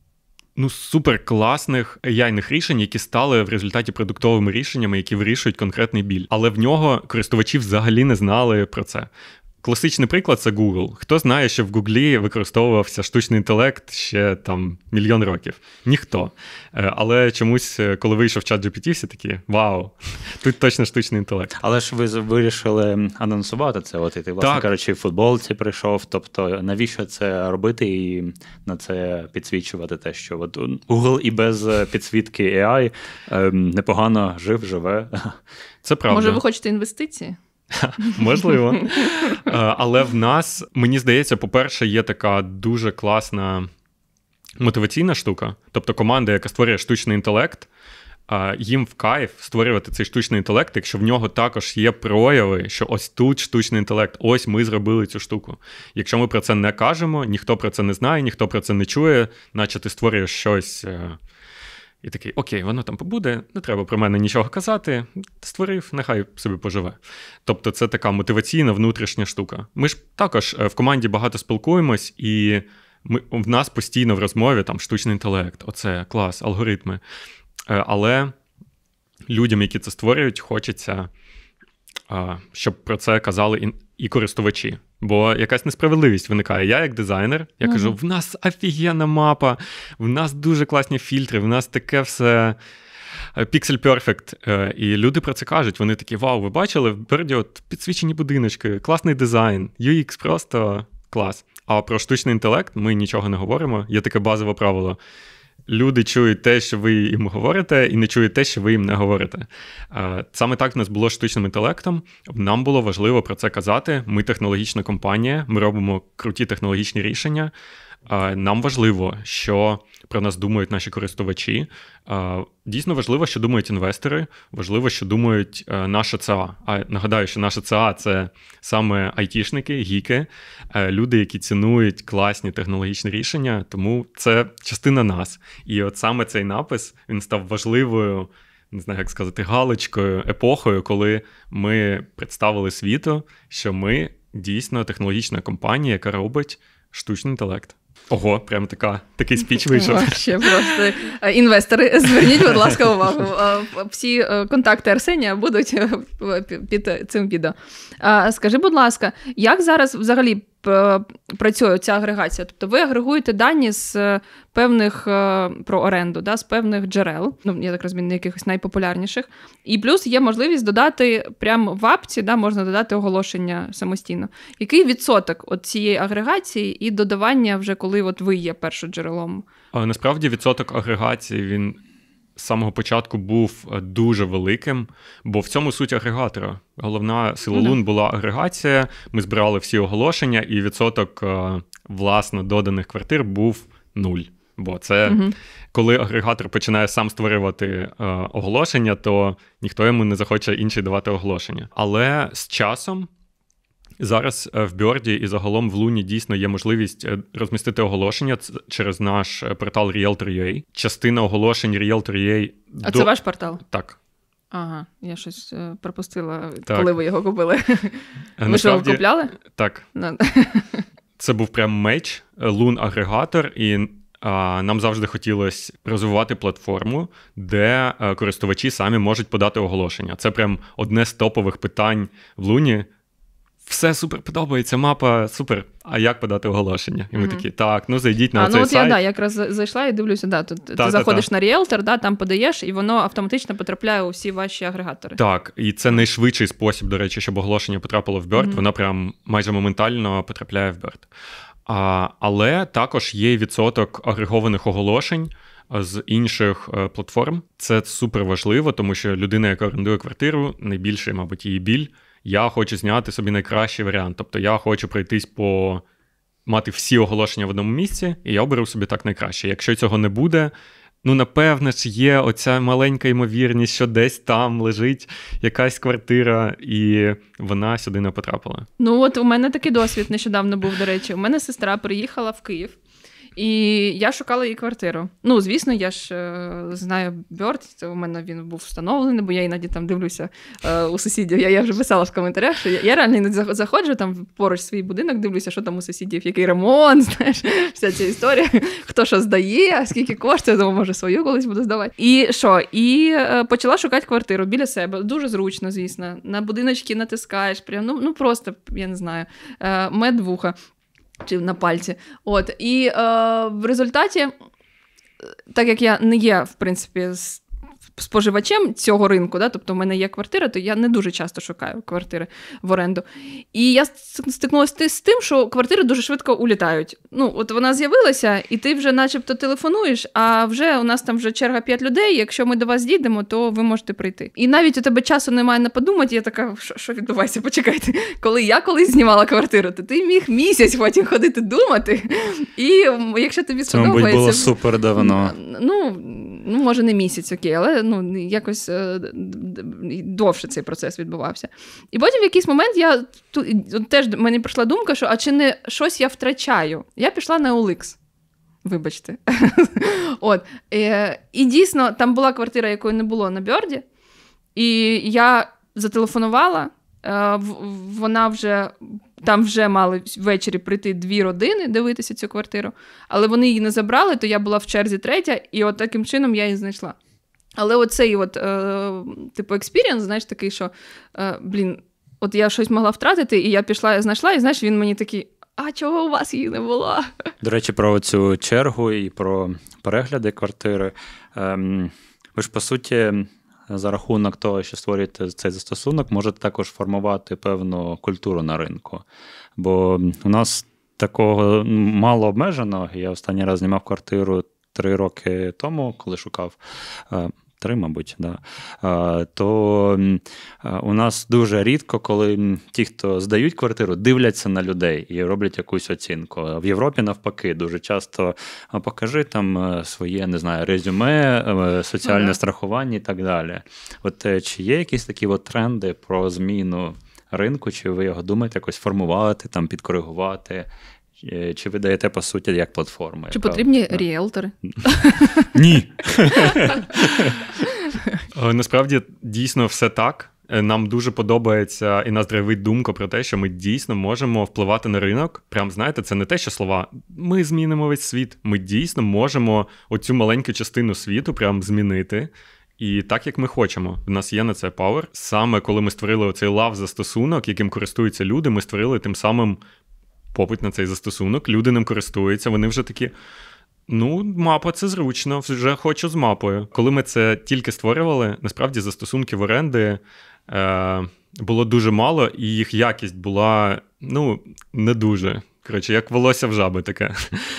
C: суперкласних AI-них рішень, які стали в результаті продуктовими рішеннями, які вирішують конкретний біль. Але в нього користувачі взагалі не знали про це. Класичний приклад – це Google. Хто знає, що в Гуглі використовувався штучний інтелект ще там мільйон років? Ніхто. Але чомусь, коли вийшов ChatGPT, всі такі, вау, тут точно штучний інтелект.
A: Але ж ви вирішили анонсувати це, і ти, власне кажучи, в футболці прийшов, тобто навіщо це робити і на це підсвічувати те, що Google і без підсвітки AI непогано живе.
C: Це правда.
B: Може, ви хочете інвестиції?
C: Можливо. Але в нас, мені здається, по-перше, є така дуже класна мотиваційна штука. Тобто команда, яка створює штучний інтелект, їм в кайф створювати цей штучний інтелект, якщо в нього також є прояви, що ось тут штучний інтелект, ось ми зробили цю штуку. Якщо ми про це не кажемо, ніхто про це не знає, ніхто про це не чує, наче ти створюєш щось... І такий, окей, воно там побуде, не треба про мене нічого казати, створив, нехай собі поживе. Тобто це така мотиваційна внутрішня штука. Ми ж також в команді багато спілкуємось, і в нас постійно в розмові там штучний інтелект, оце клас, алгоритми. Але людям, які це створюють, хочеться, щоб про це казали і користувачі. Бо якась несправедливість виникає. Я як дизайнер, я кажу, в нас офігенна мапа, в нас дуже класні фільтри, в нас таке все pixel perfect. І люди про це кажуть. Вони такі, вау, ви бачили? В Bird от підсвічені будиночки, класний дизайн, UX просто клас. А про штучний інтелект ми нічого не говоримо. Є таке базове правило. Люди чують те, що ви їм говорите, і не чують те, що ви їм не говорите. Саме так в нас було з штучним інтелектом. Нам було важливо про це казати. Ми технологічна компанія, ми робимо круті технологічні рішення. Нам важливо, що про нас думають наші користувачі. Дійсно важливо, що думають інвестори, важливо, що думають наша ЦА. А нагадаю, що наша ЦА – це саме айтішники, гіки, люди, які цінують класні технологічні рішення, тому це частина нас. І от саме цей напис, він став важливою, не знаю, як сказати, галочкою, епохою, коли ми представили світу, що ми дійсно технологічна компанія, яка робить штучний інтелект. Ого, прям такий спіч вийшов.
B: Ще просто. Інвестори, зверніть, будь ласка, увагу. Всі контакти Арсенія будуть під цим відео. Скажи, будь ласка, як зараз взагалі працює ця агрегація? Тобто ви агрегуєте дані з певних, про оренду, да, з певних джерел, ну, я так розумію, якихось найпопулярніших, і плюс є можливість додати прямо в апці, да, можна додати оголошення самостійно. Який відсоток от цієї агрегації і додавання вже, коли от ви є першоджерелом?
C: Насправді відсоток агрегації, він з самого початку був дуже великим, бо в цьому суть агрегатора. Головна сила Loon була агрегація, ми збирали всі оголошення, і відсоток, власно, доданих квартир був 0. Бо це, коли агрегатор починає сам створювати оголошення, то ніхто йому не захоче інший давати оголошення. Але з часом зараз в Bird і загалом в Loon дійсно є можливість розмістити оголошення через наш портал Realtor.ua. Частина оголошень Realtor.ua...
B: А це ваш портал?
C: Так.
B: Ага, я щось пропустила,
C: так.
B: Коли ви його купили. Ви що, його купляли?
C: Так. Це був прям меч, Loon-агрегатор, і нам завжди хотілося розвивати платформу, де користувачі самі можуть подати оголошення. Це прям одне з топових питань в Loon. Все супер подобається, мапа супер, а як подати оголошення? І ми такі, так, ну зайдіть на цей сайт.
B: Я якраз зайшла і дивлюся, ти заходиш на Realtor, там подаєш, і воно автоматично потрапляє у всі ваші агрегатори.
C: Так, і це найшвидший спосіб, до речі, щоб оголошення потрапило в Bird, воно прям майже моментально потрапляє в Bird. Але також є відсоток агрегованих оголошень з інших платформ. Це супер важливо, тому що людина, яка орендує квартиру, найбільший, мабуть, її біль. Я хочу зняти собі найкращий варіант. Тобто я хочу пройтись мати всі оголошення в одному місці, і я оберу собі так найкраще. Якщо цього не буде, ну, напевне ж, є оця маленька ймовірність, що десь там лежить якась квартира, і вона сюди не потрапила.
B: Ну, от у мене такий досвід нещодавно був, до речі. У мене сестра приїхала в Київ, і я шукала їй квартиру. Ну, звісно, я ж знаю Bird, у мене він був встановлений, бо я іноді там дивлюся у сусідів. Я вже писала в коментарях, що я реально іноді заходжу там поруч свій будинок, дивлюся, що там у сусідів, який ремонт, знаєш, вся ця історія, хто що здає, скільки коштує, тому може свою колись буду здавати. І що? І почала шукати квартиру біля себе. Дуже зручно, звісно. На будиночки натискаєш, прям, ну просто, я не знаю, мед вуха. Чи на пальці. От. І в результаті, так як я не є, в принципі, споживачем цього ринку, да, тобто в мене є квартира, то я не дуже часто шукаю квартири в оренду. І я стикнулася з тим, що квартири дуже швидко улітають. Ну, от вона з'явилася, і ти вже начебто телефонуєш, а вже у нас там вже черга 5 людей, якщо ми до вас дійдемо, то ви можете прийти. І навіть у тебе часу немає на подумати, я така, що відбувається, почекайте. Коли я колись знімала квартиру, то ти міг місяць потім ходити думати, і якщо тобі сподобається...
A: Це, мабуть, було супер давно.
B: Ну, може не місяць, окей, але якось довше цей процес відбувався. І потім в якийсь момент теж мені прийшла думка, що а чи не щось я втрачаю? Я пішла на OLX. Вибачте. От. І дійсно, там була квартира, якої не було на Bird, і я зателефонувала, вона вже там вже мали ввечері прийти 2 родини дивитися цю квартиру, але вони її не забрали, то я була в черзі 3, і от таким чином я її знайшла. Але оцей типу експірієнс, знаєш, такий, що, от я щось могла втратити, і я пішла, знайшла, і знаєш, він мені такий, а чого у вас її не було?
A: До речі, про цю чергу і про перегляди квартири. Ви ж, по суті, за рахунок того, що створюєте цей застосунок, можете також формувати певну культуру на ринку. Бо у нас такого мало обмежено. Я останній раз знімав квартиру 3 роки тому, коли шукав. 3, мабуть, да. То у нас дуже рідко, коли ті, хто здають квартиру, дивляться на людей і роблять якусь оцінку. В Європі, навпаки, дуже часто покажи там своє, не знаю, резюме, соціальне страхування і так далі. От чи є якісь такі тренди про зміну ринку, чи ви його думаєте якось формувати, там, підкоригувати? Чи ви даєте, по суті, як платформа?
B: Чи потрібні ріелтори?
A: Ні.
C: Насправді, дійсно, все так. Нам дуже подобається і нас драйвить думка про те, що ми дійсно можемо впливати на ринок. Прям, знаєте, це не те, що слова «ми змінимо весь світ». Ми дійсно можемо оцю маленьку частину світу прям змінити. І так, як ми хочемо. У нас є на це power. Саме коли ми створили оцей лав-застосунок, яким користуються люди, ми створили тим самим попит на цей застосунок, люди ним користуються, вони вже такі, мапа це зручно, вже хочу з мапою. Коли ми це тільки створювали, насправді застосунків оренди було дуже мало, і їх якість була, не дуже. Коротше, як волосся в жаби таке.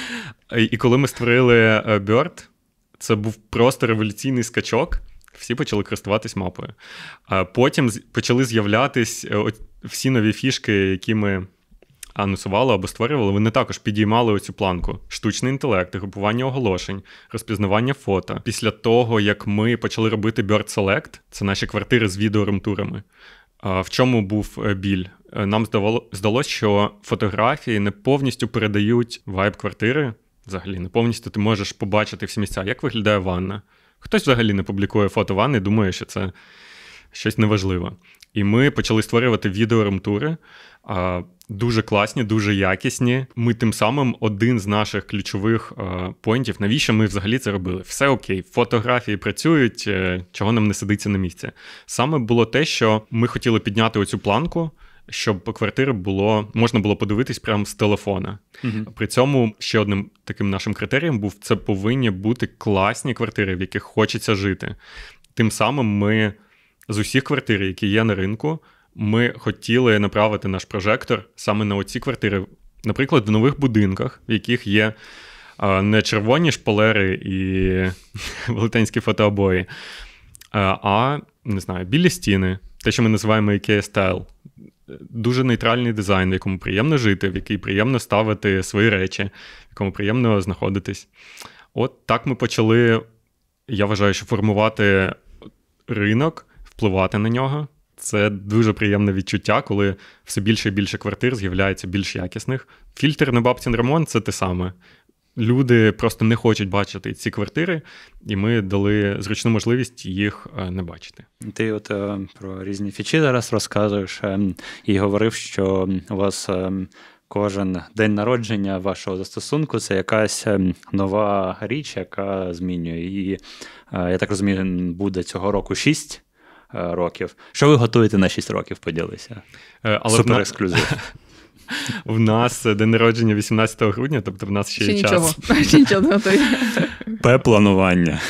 C: І коли ми створили Bird, це був просто революційний скачок, всі почали користуватись мапою. Потім почали з'являтись всі нові фішки, які ми анонсували або створювали, вони також підіймали оцю планку. Штучний інтелект, групування оголошень, розпізнавання фото. Після того, як ми почали робити Bird Select, це наші квартири з відеорумтурами, в чому був біль? Нам здалося, що фотографії не повністю передають вайб квартири, взагалі, не повністю ти можеш побачити всі місця, як виглядає ванна. Хтось взагалі не публікує фото ванни, думає, що це щось неважливе. І ми почали створювати відеорумтури, дуже класні, дуже якісні. Ми тим самим один з наших ключових поінтів, навіщо ми взагалі це робили? Все окей, фотографії працюють, чого нам не сидиться на місці. Саме було те, що ми хотіли підняти оцю планку, щоб квартири можна було подивитись прямо з телефона. При цьому ще одним таким нашим критерієм був, це повинні бути класні квартири, в яких хочеться жити. Тим самим ми з усіх квартир, які є на ринку, ми хотіли направити наш прожектор саме на оці квартири. Наприклад, в нових будинках, в яких є не червоні шпалери і велетенські фотообої, а, не знаю, білі стіни, те, що ми називаємо IKEA-стайл. Дуже нейтральний дизайн, в якому приємно жити, в який приємно ставити свої речі, в якому приємно знаходитись. От так ми почали, я вважаю, що формувати ринок, впливати на нього. Це дуже приємне відчуття, коли все більше і більше квартир з'являється більш якісних. Фільтр на бабцін ремонт – це те саме. Люди просто не хочуть бачити ці квартири, і ми дали зручну можливість їх не бачити.
A: Ти про різні фічі зараз розказуєш і говорив, що у вас кожен день народження вашого застосунку – це якась нова річ, яка змінює. І, я так розумію, буде цього року 6 років. Що ви готуєте на 6 років, поділися? Супер ексклюзив.
C: В нас день народження 18 грудня, тобто в нас ще є час.
B: Ще нічого не готує.
A: Планування.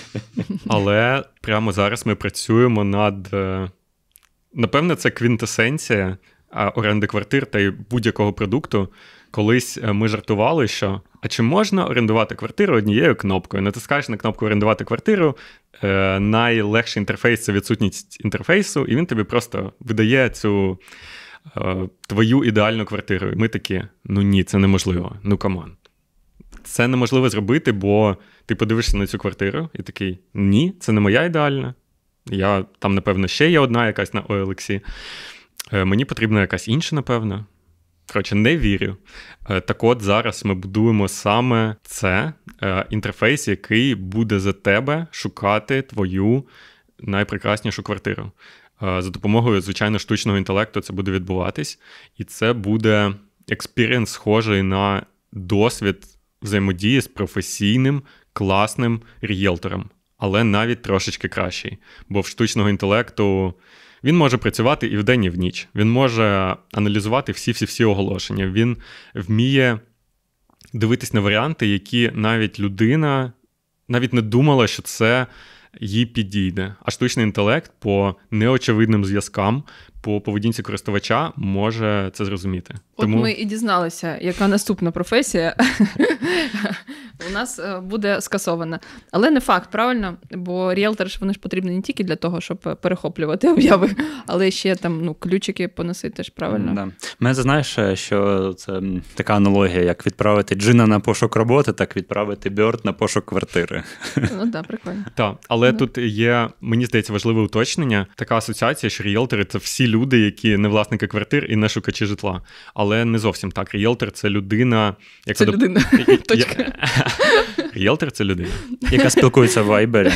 C: Але прямо зараз ми працюємо над... Напевне, це квінтесенція оренди квартир та й будь-якого продукту. Колись ми жартували, що а чи можна орендувати квартиру однією кнопкою? Натискаєш на кнопку «Орендувати квартиру», найлегший інтерфейс – це відсутність інтерфейсу, і він тобі просто видає цю твою ідеальну квартиру. І ми такі, ні, це неможливо, камон. Це неможливо зробити, бо ти подивишся на цю квартиру і такий, ні, це не моя ідеальна. Там, напевно, ще є одна якась на OLX. Мені потрібна якась інша, напевно. Коротше, не вірю. Так от, зараз ми будуємо саме це, інтерфейс, який буде за тебе шукати твою найпрекраснішу квартиру. За допомогою, звичайно, штучного інтелекту це буде відбуватись, і це буде експірієнс схожий на досвід взаємодії з професійним, класним рієлтором, але навіть трошечки кращий. Бо в штучного інтелекту він може працювати і вдень, і в ніч. Він може аналізувати всі оголошення. Він вміє дивитись на варіанти, які навіть людина навіть не думала, що це їй підійде. А штучний інтелект по неочевидним зв'язкам, по поведінці користувача може це зрозуміти.
B: Тому... От ми і дізналися, яка наступна професія у нас буде скасована. Але не факт, правильно? Бо ріелтори ж вони ж потрібні не тільки для того, щоб перехоплювати обяви, але ще там ключики поносити ж, правильно?
A: Да. Мене знаєш, що це така аналогія, як відправити джина на пошук роботи, так відправити Бьорд на пошук квартири.
B: Ну так, прикольно.
C: Так, але тут є, мені здається, важливе уточнення. Така асоціація, що ріелтори – це всі люди, які не власники квартир і не шукачі житла. Але не зовсім так. Ріелтор – це людина...
B: Це людина. Точка.
C: Ріелтор – це людина.
A: Яка спілкується в Вайбері.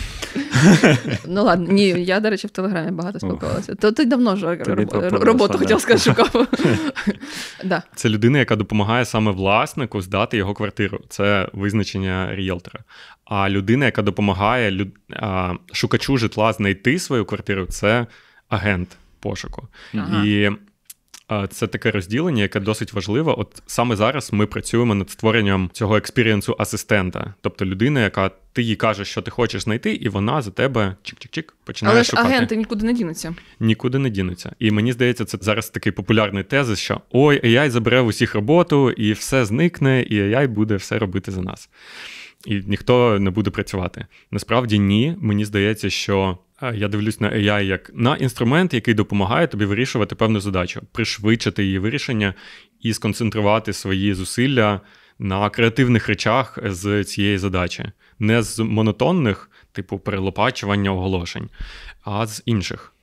B: Ну ладно, ні, я, до речі, в Телеграмі багато спілкувалася. То ти давно ж роботу хотів сказати, шукав. Да.
C: Це людина, яка допомагає саме власнику здати його квартиру. Це визначення ріелтора. А людина, яка допомагає шукачу житла знайти свою квартиру, це агент пошуку. Ага. І це таке розділення, яке досить важливе. От саме зараз ми працюємо над створенням цього експірієнсу асистента. Тобто людина, яка ти їй кажеш, що ти хочеш знайти, і вона за тебе чик-чик-чик починає шукати.
B: Але ж агенти нікуди не дінуться.
C: Нікуди не дінуться. І мені здається, це зараз такий популярний тезис, що ой, AI забере в усіх роботу, і все зникне, і AI буде все робити за нас. І ніхто не буде працювати. Насправді ні. Мені здається, що я дивлюсь на AI як на інструмент, який допомагає тобі вирішувати певну задачу, пришвидшити її вирішення і сконцентрувати свої зусилля на креативних речах з цієї задачі. Не з монотонних, типу перелопачування оголошень, а з інших.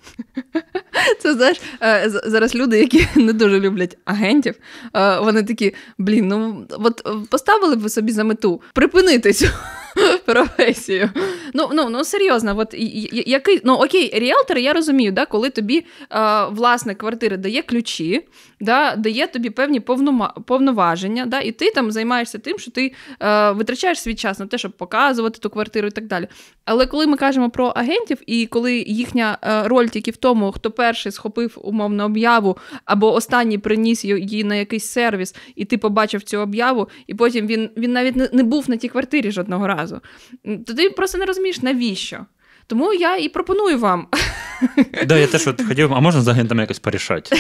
B: Це, знаєш, зараз люди, які не дуже люблять агентів, вони такі, от поставили б ви собі за мету припинити цю професію. Ну серйозно, от який, окей, ріелтор, я розумію, да, коли тобі власник квартири дає ключі, да, дає тобі певні повноваження, да, і ти там займаєшся тим, що ти витрачаєш свій час на те, щоб показувати ту квартиру і так далі. Але коли ми кажемо про агентів, і коли їхня роль тільки в тому, хто перший схопив умовну об'яву, або останній приніс її на якийсь сервіс, і ти побачив цю об'яву, і потім він навіть не був на тій квартирі жодного разу, то ти просто не розумієш, навіщо. Тому я і пропоную вам.
A: Да, я теж хотів, а можна з агентами якось порішати?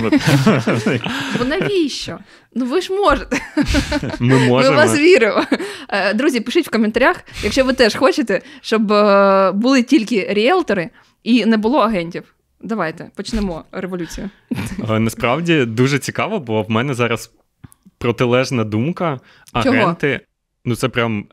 B: Бо навіщо? Ви ж можете.
C: Ми можемо.
B: Ми вас віримо. Друзі, пишіть в коментарях, якщо ви теж хочете, щоб були тільки ріелтори і не було агентів. Давайте, почнемо революцію.
C: Насправді дуже цікаво, бо в мене зараз протилежна думка. Агенти, це прям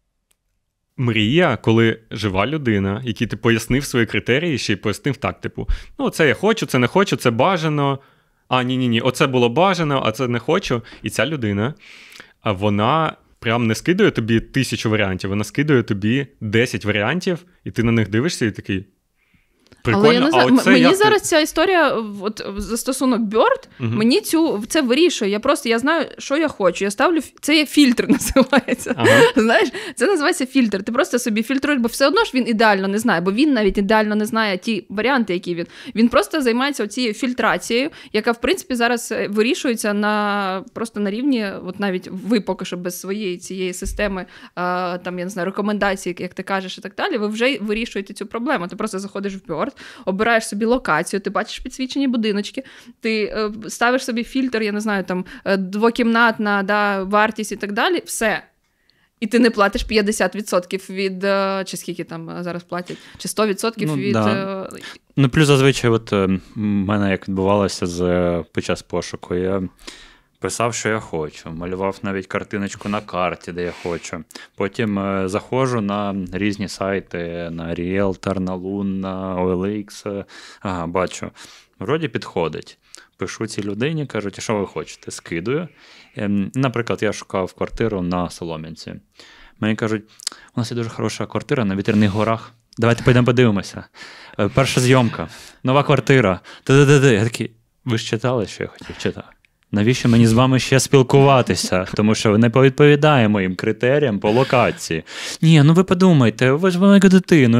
C: мрія, коли жива людина, якій ти пояснив свої критерії, ще й пояснив так, типу, це я хочу, це не хочу, це бажано, ні, оце було бажано, а це не хочу. І ця людина, вона прям не скидує тобі 1000 варіантів, вона скидує тобі 10 варіантів, і ти на них дивишся і такий, прикольно.
B: Але я не знаю, мені зараз ця історія, от застосунок Bird, мені це вирішує. Я знаю, що я хочу. Я ставлю, це є фільтр, називається. Ага. Знаєш, це називається фільтр. Ти просто собі фільтруєш, бо все одно ж він ідеально не знає, бо він навіть ідеально не знає ті варіанти, які він просто займається цією фільтрацією, яка, в принципі, зараз вирішується просто на рівні, от навіть ви поки що без своєї цієї системи, там, я не знаю, рекомендацій, як ти кажеш і так далі, ви вже вирішуєте цю проблему. Ти просто заходиш в Bird, обираєш собі локацію, ти бачиш підсвічені будиночки, ти ставиш собі фільтр, я не знаю, там, двокімнатна, да, вартість і так далі, все. І ти не платиш 50% від, чи скільки там зараз платять, чи 100% від...
A: Да. Плюс зазвичай, от в мене як відбувалося під час пошуку, я писав, що я хочу, малював навіть картиночку на карті, де я хочу. Потім заходжу на різні сайти, на Realtor, на Loon, на OLX, бачу, вроді підходить. Пишу цій людині, кажуть, що ви хочете? Скидую. Наприклад, я шукав квартиру на Солом'янці. Мені кажуть, у нас є дуже хороша квартира на Вітряних горах. давайте підемо подивимося. Перша зйомка, нова квартира. Я такий, ви ж читали, що я хотів читати? Навіщо мені з вами ще спілкуватися? Тому що не відповідає моїм критеріям по локації. Ні, ну ви подумайте, ви ж маленька дитину.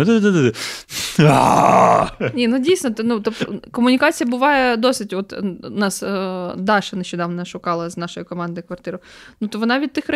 B: Ні, ну дійсно, тобто, комунікація буває досить. От нас Даша нещодавно шукала з нашої команди квартиру. Ну, то вона від тих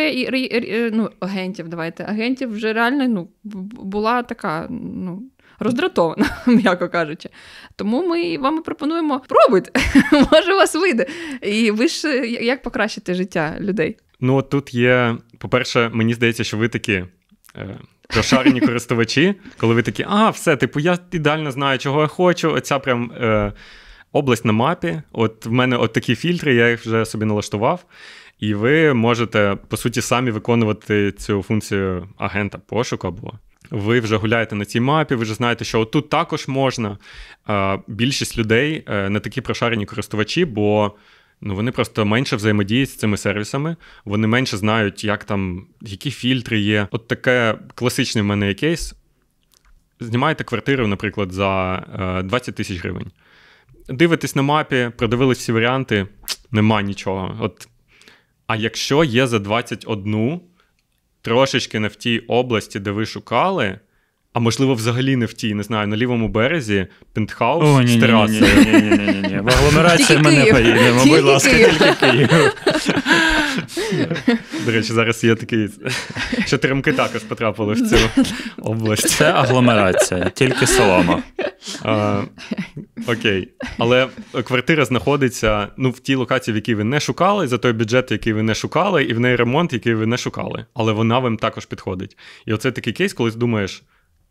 B: агентів вже реально була така, роздратована, м'яко кажучи. Тому ми вам пропонуємо, пробуйте, може у вас вийде. І ви ж, як покращите життя людей?
C: Ну, тут є, по-перше, мені здається, що ви такі розшарені користувачі, коли ви такі, все, я ідеально знаю, чого я хочу, оця прям область на мапі, от в мене от такі фільтри, я їх вже собі налаштував, і ви можете, по суті, самі виконувати цю функцію агента пошуку або ви вже гуляєте на цій мапі, ви вже знаєте, що тут також можна. Більшість людей не такі прошарені користувачі, бо вони просто менше взаємодіють з цими сервісами, вони менше знають, які фільтри є. От таке класичний в мене є кейс. Знімаєте квартиру, наприклад, за 20 тисяч гривень. Дивитесь на мапі, продивились всі варіанти, нема нічого. А якщо є за 21, трошечки не в тій області, де ви шукали, а можливо взагалі не в тій, не знаю, на лівому березі, пентхаус з терасою.
A: Ні. В агломерації ми не поїдемо, будь ласка, тільки Київ.
C: До речі, зараз є такий, що Теремки також потрапили в цю область.
A: Це агломерація, тільки солома.
C: Окей. Але квартира знаходиться в тій локації, в якій ви не шукали, за той бюджет, який ви не шукали, і в неї ремонт, який ви не шукали. Але вона вам також підходить. І оце такий кейс, коли думаєш,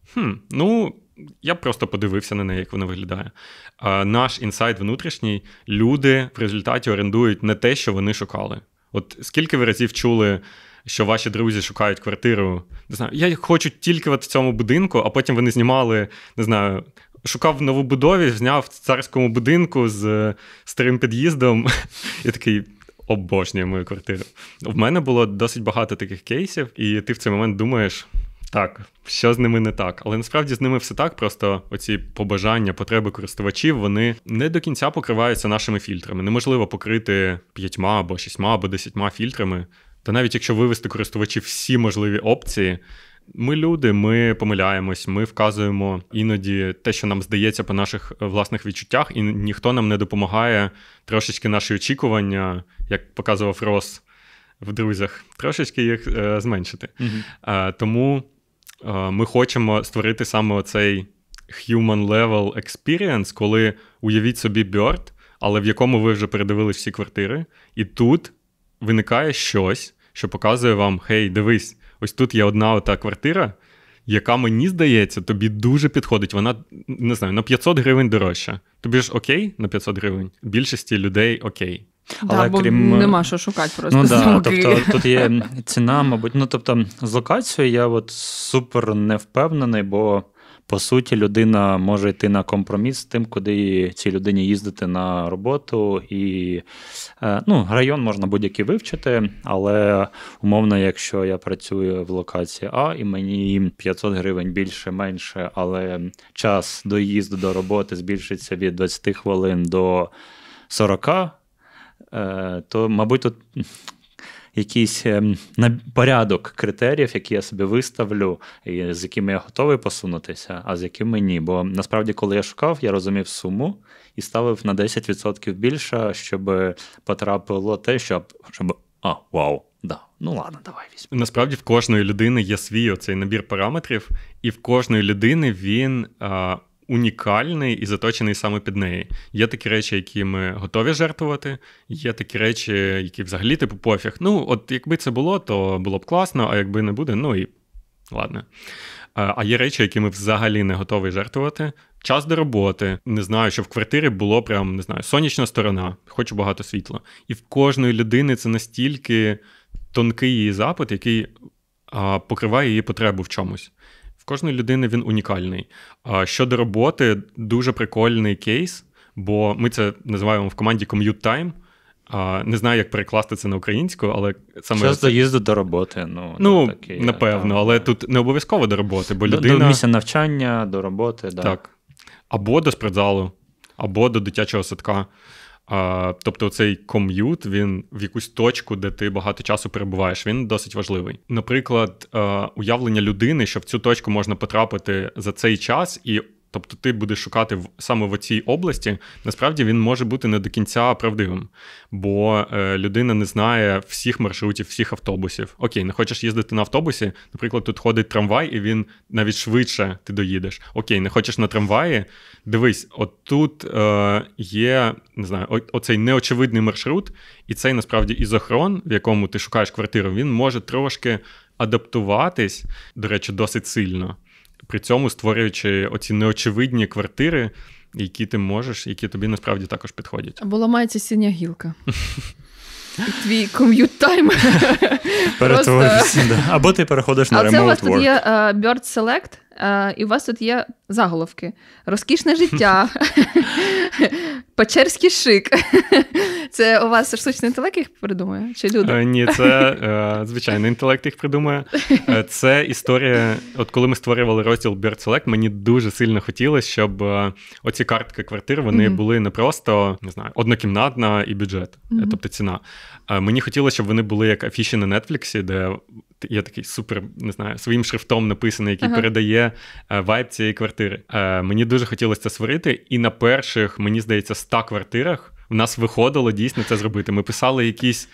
C: я б просто подивився на неї, як вона виглядає. Наш інсайт внутрішній, люди в результаті орендують не те, що вони шукали. От скільки ви разів чули, що ваші друзі шукають квартиру, не знаю, я хочу тільки в цьому будинку, а потім вони знімали, не знаю, шукав в новобудові, зняв в царському будинку з старим під'їздом і такий, обожнюю мою квартиру. В мене було досить багато таких кейсів, і ти в цей момент думаєш, так, що з ними не так. Але насправді з ними все так, просто оці побажання, потреби користувачів, вони не до кінця покриваються нашими фільтрами. Неможливо покрити 5 або 6 або 10 фільтрами. Та навіть якщо вивести користувачів всі можливі опції, ми люди, ми помиляємось, ми вказуємо іноді те, що нам здається по наших власних відчуттях, і ніхто нам не допомагає трошечки наші очікування, як показував Рос в «Друзях», трошечки їх зменшити. Тому ми хочемо створити саме оцей human level experience, коли уявіть собі Bird, але в якому ви вже передивились всі квартири, і тут виникає щось, що показує вам, хей, дивись, ось тут є одна ота квартира, яка, мені здається, тобі дуже підходить. Вона, не знаю, на 500 гривень дорожча. Тобі ж окей на 500 гривень? Більшості людей окей.
B: Але бо нема що шукати просто.
A: Тобто тут є ціна, мабуть. Тобто з локацією я супер не впевнений, бо по суті людина може йти на компроміс з тим, куди цій людині їздити на роботу. І район можна будь-який вивчити, але умовно, якщо я працюю в локації А і мені 500 гривень більше-менше, але час доїзду до роботи збільшиться від 20 хвилин до 40, то, мабуть, тут якийсь порядок критеріїв, які я собі виставлю, і з якими я готовий посунутися, а з якими ні. Бо насправді, коли я шукав, я розумів суму і ставив на 10% більше, щоб потрапило те, щоб вау, да, ладно, давай візьмемо.
C: Насправді в кожної людини є свій оцей набір параметрів, і в кожної людини він унікальний і заточений саме під неї. Є такі речі, які ми готові жертвувати, є такі речі, які взагалі пофіг. От якби це було, то було б класно, а якби не буде, і ладно. А є речі, які ми взагалі не готові жертвувати. Час до роботи. Не знаю, що в квартирі було прям, не знаю, сонячна сторона, хочу багато світла. І в кожної людини це настільки тонкий її запит, який покриває її потребу в чомусь. В кожної людини він унікальний. Щодо роботи, дуже прикольний кейс, бо ми це називаємо в команді commute time. Не знаю, як перекласти це на українську, але саме...
A: Час доїзду до роботи.
C: Такий, напевно, але тут не обов'язково до роботи, бо людина...
A: До місця навчання, до роботи, да.
C: Так. Або до спортзалу, або до дитячого садка. Тобто цей ком'ют, він в якусь точку, де ти багато часу перебуваєш, він досить важливий. Наприклад, уявлення людини, що в цю точку можна потрапити за цей час, і тобто ти будеш шукати саме в цій області, насправді він може бути не до кінця правдивим, бо людина не знає всіх маршрутів, всіх автобусів. Окей, не хочеш їздити на автобусі, наприклад, тут ходить трамвай, і він навіть швидше ти доїдеш. Окей, не хочеш на трамваї, дивись, отут є, не знаю, оцей неочевидний маршрут, і цей, насправді, ізохрон, в якому ти шукаєш квартиру, він може трошки адаптуватись, до речі, досить сильно, при цьому створюючи оці неочевидні квартири, які ти можеш, які тобі насправді також підходять.
B: Або ламається синя гілка. І твій ком'ют тайм.
A: Або ти переходиш на remote work.
B: А це у вас тут є Bird Select, і у вас тут є заголовки. Розкішне життя. Печерський шик. Це у вас штучний інтелект їх придумує? Чи люди?
C: Ні, це звичайний інтелект їх придумує. Це історія, от коли ми створювали розділ Bird Select, мені дуже сильно хотілося, щоб оці картки квартир, вони були не просто, не знаю, однокімнатна і бюджет, тобто ціна. Мені хотілося, щоб вони були як афіші на Netflix, де є такий супер, не знаю, своїм шрифтом написаний, який передає вайб цієї квартири. Мені дуже хотілося це створити, і на перших, мені здається, 100 квартирах в нас виходило дійсно це зробити. Ми писали якісь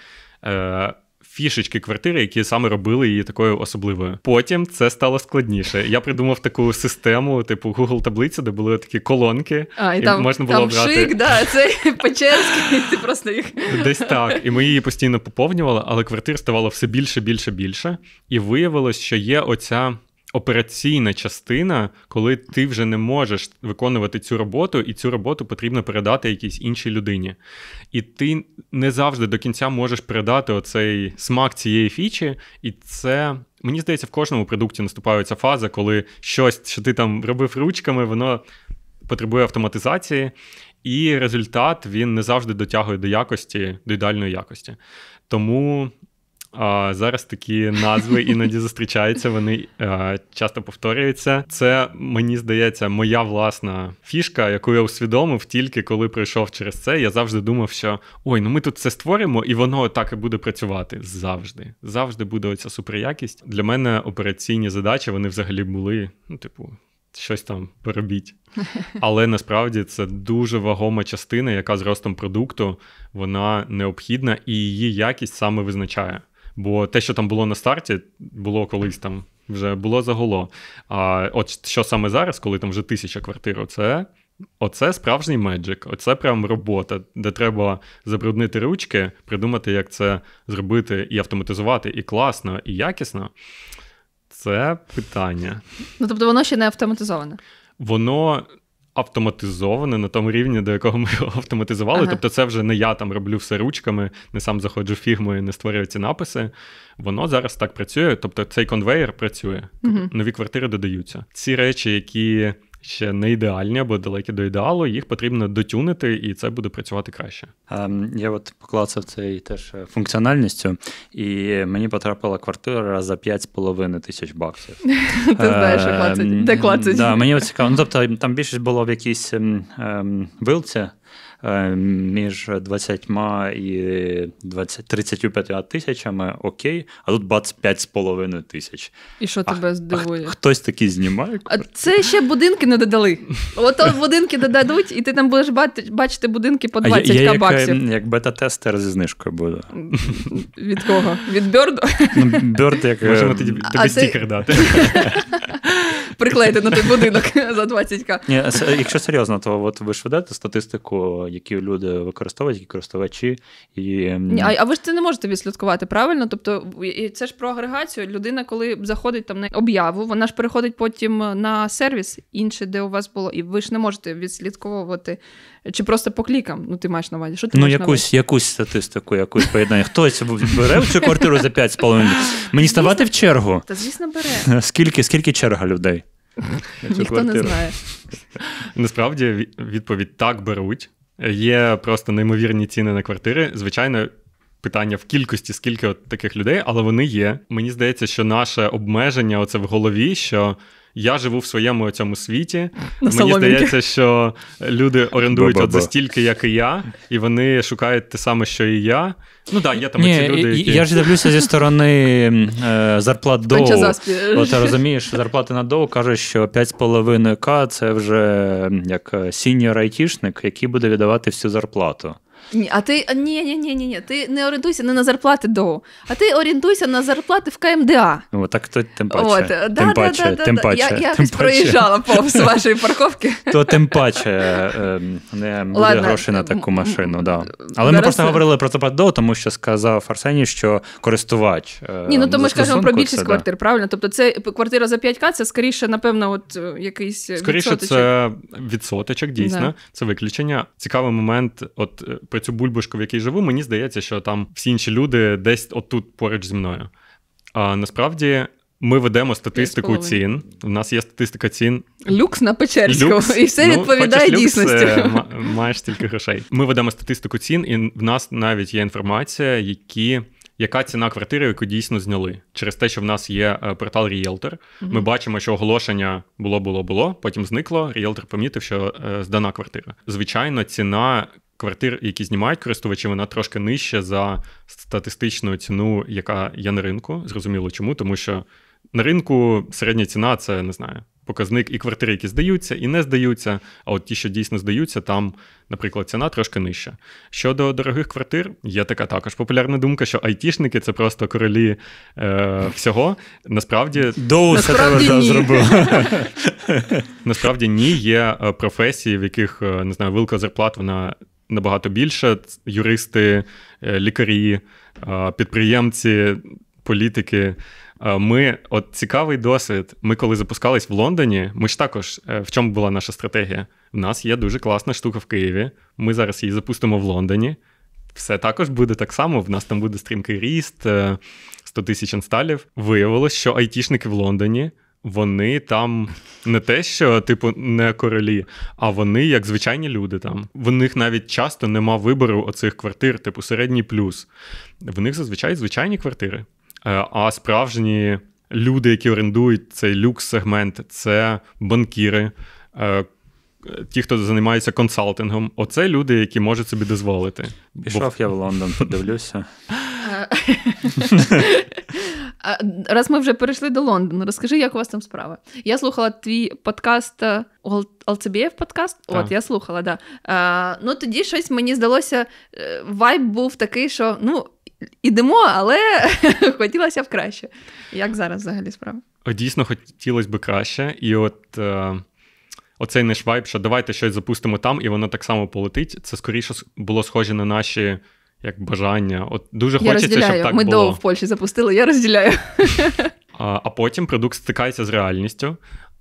C: фішечки квартири, які саме робили її такою особливою. Потім це стало складніше. Я придумав таку систему, типу Google-таблицю, де були такі колонки,
B: і там,
C: можна було брати...
B: шик, да, це Печерський, ти просто їх...
C: Десь так. І ми її постійно поповнювали, але квартир ставало все більше. І виявилось, що є оця операційна частина, коли ти вже не можеш виконувати цю роботу, і цю роботу потрібно передати якійсь іншій людині. І ти не завжди до кінця можеш передати оцей смак цієї фічі, і це, мені здається, в кожному продукті наступає ця фаза, коли щось, що ти там робив ручками, воно потребує автоматизації, і результат, він не завжди дотягує до якості, до ідеальної якості. Тому... зараз такі назви іноді зустрічаються, вони часто повторюються. Це, мені здається, моя власна фішка, яку я усвідомив тільки коли пройшов через це. Я завжди думав, що ми тут це створимо, і воно так і буде працювати. Завжди. Завжди буде оця суперякість. Для мене операційні задачі, вони взагалі були, щось там поробіть. Але насправді це дуже вагома частина, яка з ростом продукту, вона необхідна, і її якість саме визначає. Бо те, що там було на старті, було колись там, вже було загуло. А от що саме зараз, коли там вже 1000 квартир, оце справжній меджик, оце прям робота, де треба забруднити ручки, придумати, як це зробити і автоматизувати, і класно, і якісно. Це питання.
B: Тобто воно ще не автоматизоване?
C: Воно автоматизоване на тому рівні, до якого ми його автоматизували. Тобто це вже не я там роблю все ручками, не сам заходжу в фігму і не створюю ці написи. Воно зараз так працює, тобто цей конвейер працює. Нові квартири додаються. Ці речі, які ще не ідеальні або далекі до ідеалу, їх потрібно дотюнити, і це буде працювати краще.
A: Я от поклацав цей теж функціональністю, і мені потрапила квартира за $5,500.
B: Ти знаєш, де клацать.
A: Так, мені цікаво. Тобто там більшість було в якійсь вилці, між 20 і 35 тисячами, окей, а тут бац, 5,5
B: І що тебе здивує?
A: Хтось таки знімає?
B: А це ще будинки не додали. Ото будинки додадуть, і ти там будеш бачити будинки по 20 баксів.
A: Як бета-тестер зі знижкою буде.
B: Від кого? Від Бёрду?
A: Бёрд як...
C: Можемо тобі стікер дати.
B: Приклеїти на той будинок за 20к.
A: Ні, якщо серйозно, то от ви ж ведете статистику, які люди використовують, які користувачі.
B: А ви ж це не можете відслідкувати, правильно? Тобто це ж про агрегацію. Людина, коли заходить там на об'яву, вона ж переходить потім на сервіс інший, де у вас було. І ви ж не можете відслідковувати, чи просто по клікам, ти маєш на увазі. Що ти маєш на увазі?
A: Якусь статистику, якусь поєднання. Хтось бере цю квартиру за 5,5. Мені ставати в чергу?
B: Та, звісно, бере.
A: Скільки черга людей?
B: Ніхто не знає.
C: Насправді відповідь так беруть. Є просто неймовірні ціни на квартири. Звичайно, питання в кількості, скільки от таких людей, але вони є. Мені здається, що наше обмеження оце в голові, що я живу в своєму цьому світі. Мені здається, що люди орендують от за стільки, як і я, і вони шукають те саме, що і я. Ну так, є там ці люди, які...
A: Я ж дивлюся зі сторони зарплат Доу. От розумієш, зарплати на Доу кажуть, що 5,5К – це вже як сіньор-айтішник, який буде віддавати всю зарплату.
B: Ні, а ти ти не орієнтуйся не на зарплати Доу, а ти орієнтуйся на зарплати в КМДА.
A: Ну, так то тим паче. Тим паче.
B: Я якось проїжджала повз вашої парковки.
A: То тим паче не буде грошей на таку машину, да. Але ми просто говорили про зарплату Доу, тому що сказав Арсеній, що користувач.
B: Ні, ну то ми ж кажемо про більшість квартир, правильно? Тобто це квартира за 5К, це скоріше, напевно, от якийсь
C: скоріше
B: відсоточок.
C: Це відсоточок, дійсно. Да. Це виключення. Цікавий момент, от про цю бульбашку, в якій живу, мені здається, що там всі інші люди десь отут поруч зі мною. А насправді ми ведемо статистику цін. У нас є статистика цін.
B: Люкс на Печерську. І все відповідає дійсності.
C: Маєш стільки грошей. Ми ведемо статистику цін, і в нас навіть є інформація, яка ціна квартири, яку дійсно зняли. Через те, що в нас є портал Realtor. Ми бачимо, що оголошення було, потім зникло, Realtor помітив, що здана квартира. Звичайно, ціна квартир, які знімають користувачі, вона трошки нижча за статистичну ціну, яка є на ринку. Зрозуміло чому, тому що на ринку середня ціна – це, не знаю, показник і квартири, які здаються, і не здаються, а от ті, що дійсно здаються, там, наприклад, ціна трошки нижча. Щодо дорогих квартир, є така також популярна думка, що айтішники – це просто королі всього. Насправді...
A: Доу це тебе зробив.
C: Насправді ні, є професії, в яких, не знаю, вилка зарплат, вона набагато більше. Юристи, лікарі, підприємці, політики. От цікавий досвід. Ми коли запускались в Лондоні, ми ж також, в чому була наша стратегія? У нас є дуже класна штука в Києві. Ми зараз її запустимо в Лондоні. Все також буде так само. В нас там буде стрімкий ріст, 100 тисяч інсталів. Виявилось, що айтішники в Лондоні, вони там не те, що, типу, не королі, а вони як звичайні люди там. В них навіть часто нема вибору оцих квартир, типу середній плюс. В них зазвичай звичайні квартири. А справжні люди, які орендують цей люкс-сегмент, це банкіри, ті, хто займається консалтингом. Оце люди, які можуть собі дозволити.
A: Пішов я в Лондон, подивлюся.
B: Раз ми вже перейшли до Лондону, розкажи, як у вас там справа. Я слухала твій подкаст, Алцебєєв подкаст? От, я слухала, да. Ну, тоді щось мені здалося, вайб був такий, що, ідемо, але хотілося б краще. Як зараз взагалі справа?
C: Дійсно, хотілося б краще. І оцей наш вайб, що давайте щось запустимо там, і воно так само полетить, це скоріше було схоже на наші бажання. От дуже хочеться, щоб так було.
B: Ми Доу в Польщі запустили, я розділяю.
C: А потім продукт стикається з реальністю,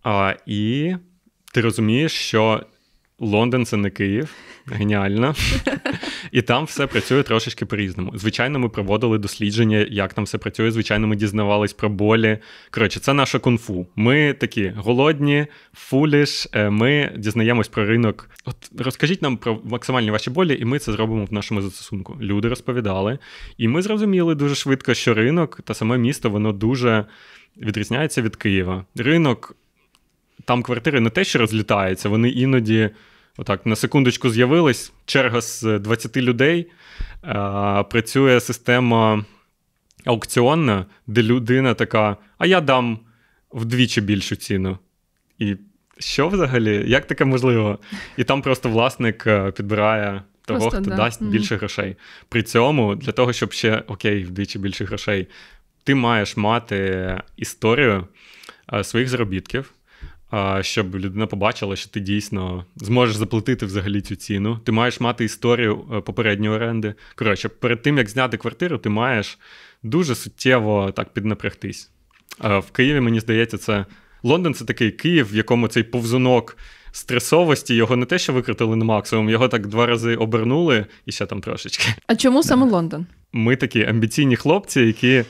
C: і ти розумієш, що Лондон – це не Київ. Геніально. І там все працює трошечки по-різному. Звичайно, ми проводили дослідження, як там все працює. Звичайно, ми дізнавались про болі. Коротше, це наше кунг-фу. Ми такі голодні, фуліш, ми дізнаємось про ринок. От розкажіть нам про максимальні ваші болі, і ми це зробимо в нашому застосунку. Люди розповідали. І ми зрозуміли дуже швидко, що ринок та саме місто, воно дуже відрізняється від Києва. Ринок, там квартири не те, що розлітаються, вони іноді отак на секундочку з'явились, черга з 20 людей, працює система аукціонна, де людина така, а я дам вдвічі більшу ціну. І що взагалі? Як таке можливо? І там просто власник підбирає того, хто дасть більше грошей. При цьому, для того, щоб ще, вдвічі більше грошей, ти маєш мати історію своїх заробітків, щоб людина побачила, що ти дійсно зможеш заплатити взагалі цю ціну. Ти маєш мати історію попередньої оренди. Коротше, перед тим, як зняти квартиру, ти маєш дуже суттєво так піднапрягтись. В Києві, мені здається, Лондон – це такий Київ, в якому цей повзунок стресовості, його не те, що викрутили на максимум, його так 2 рази обернули і ще там трошечки.
B: А чому саме Лондон?
C: Ми такі амбіційні хлопці, які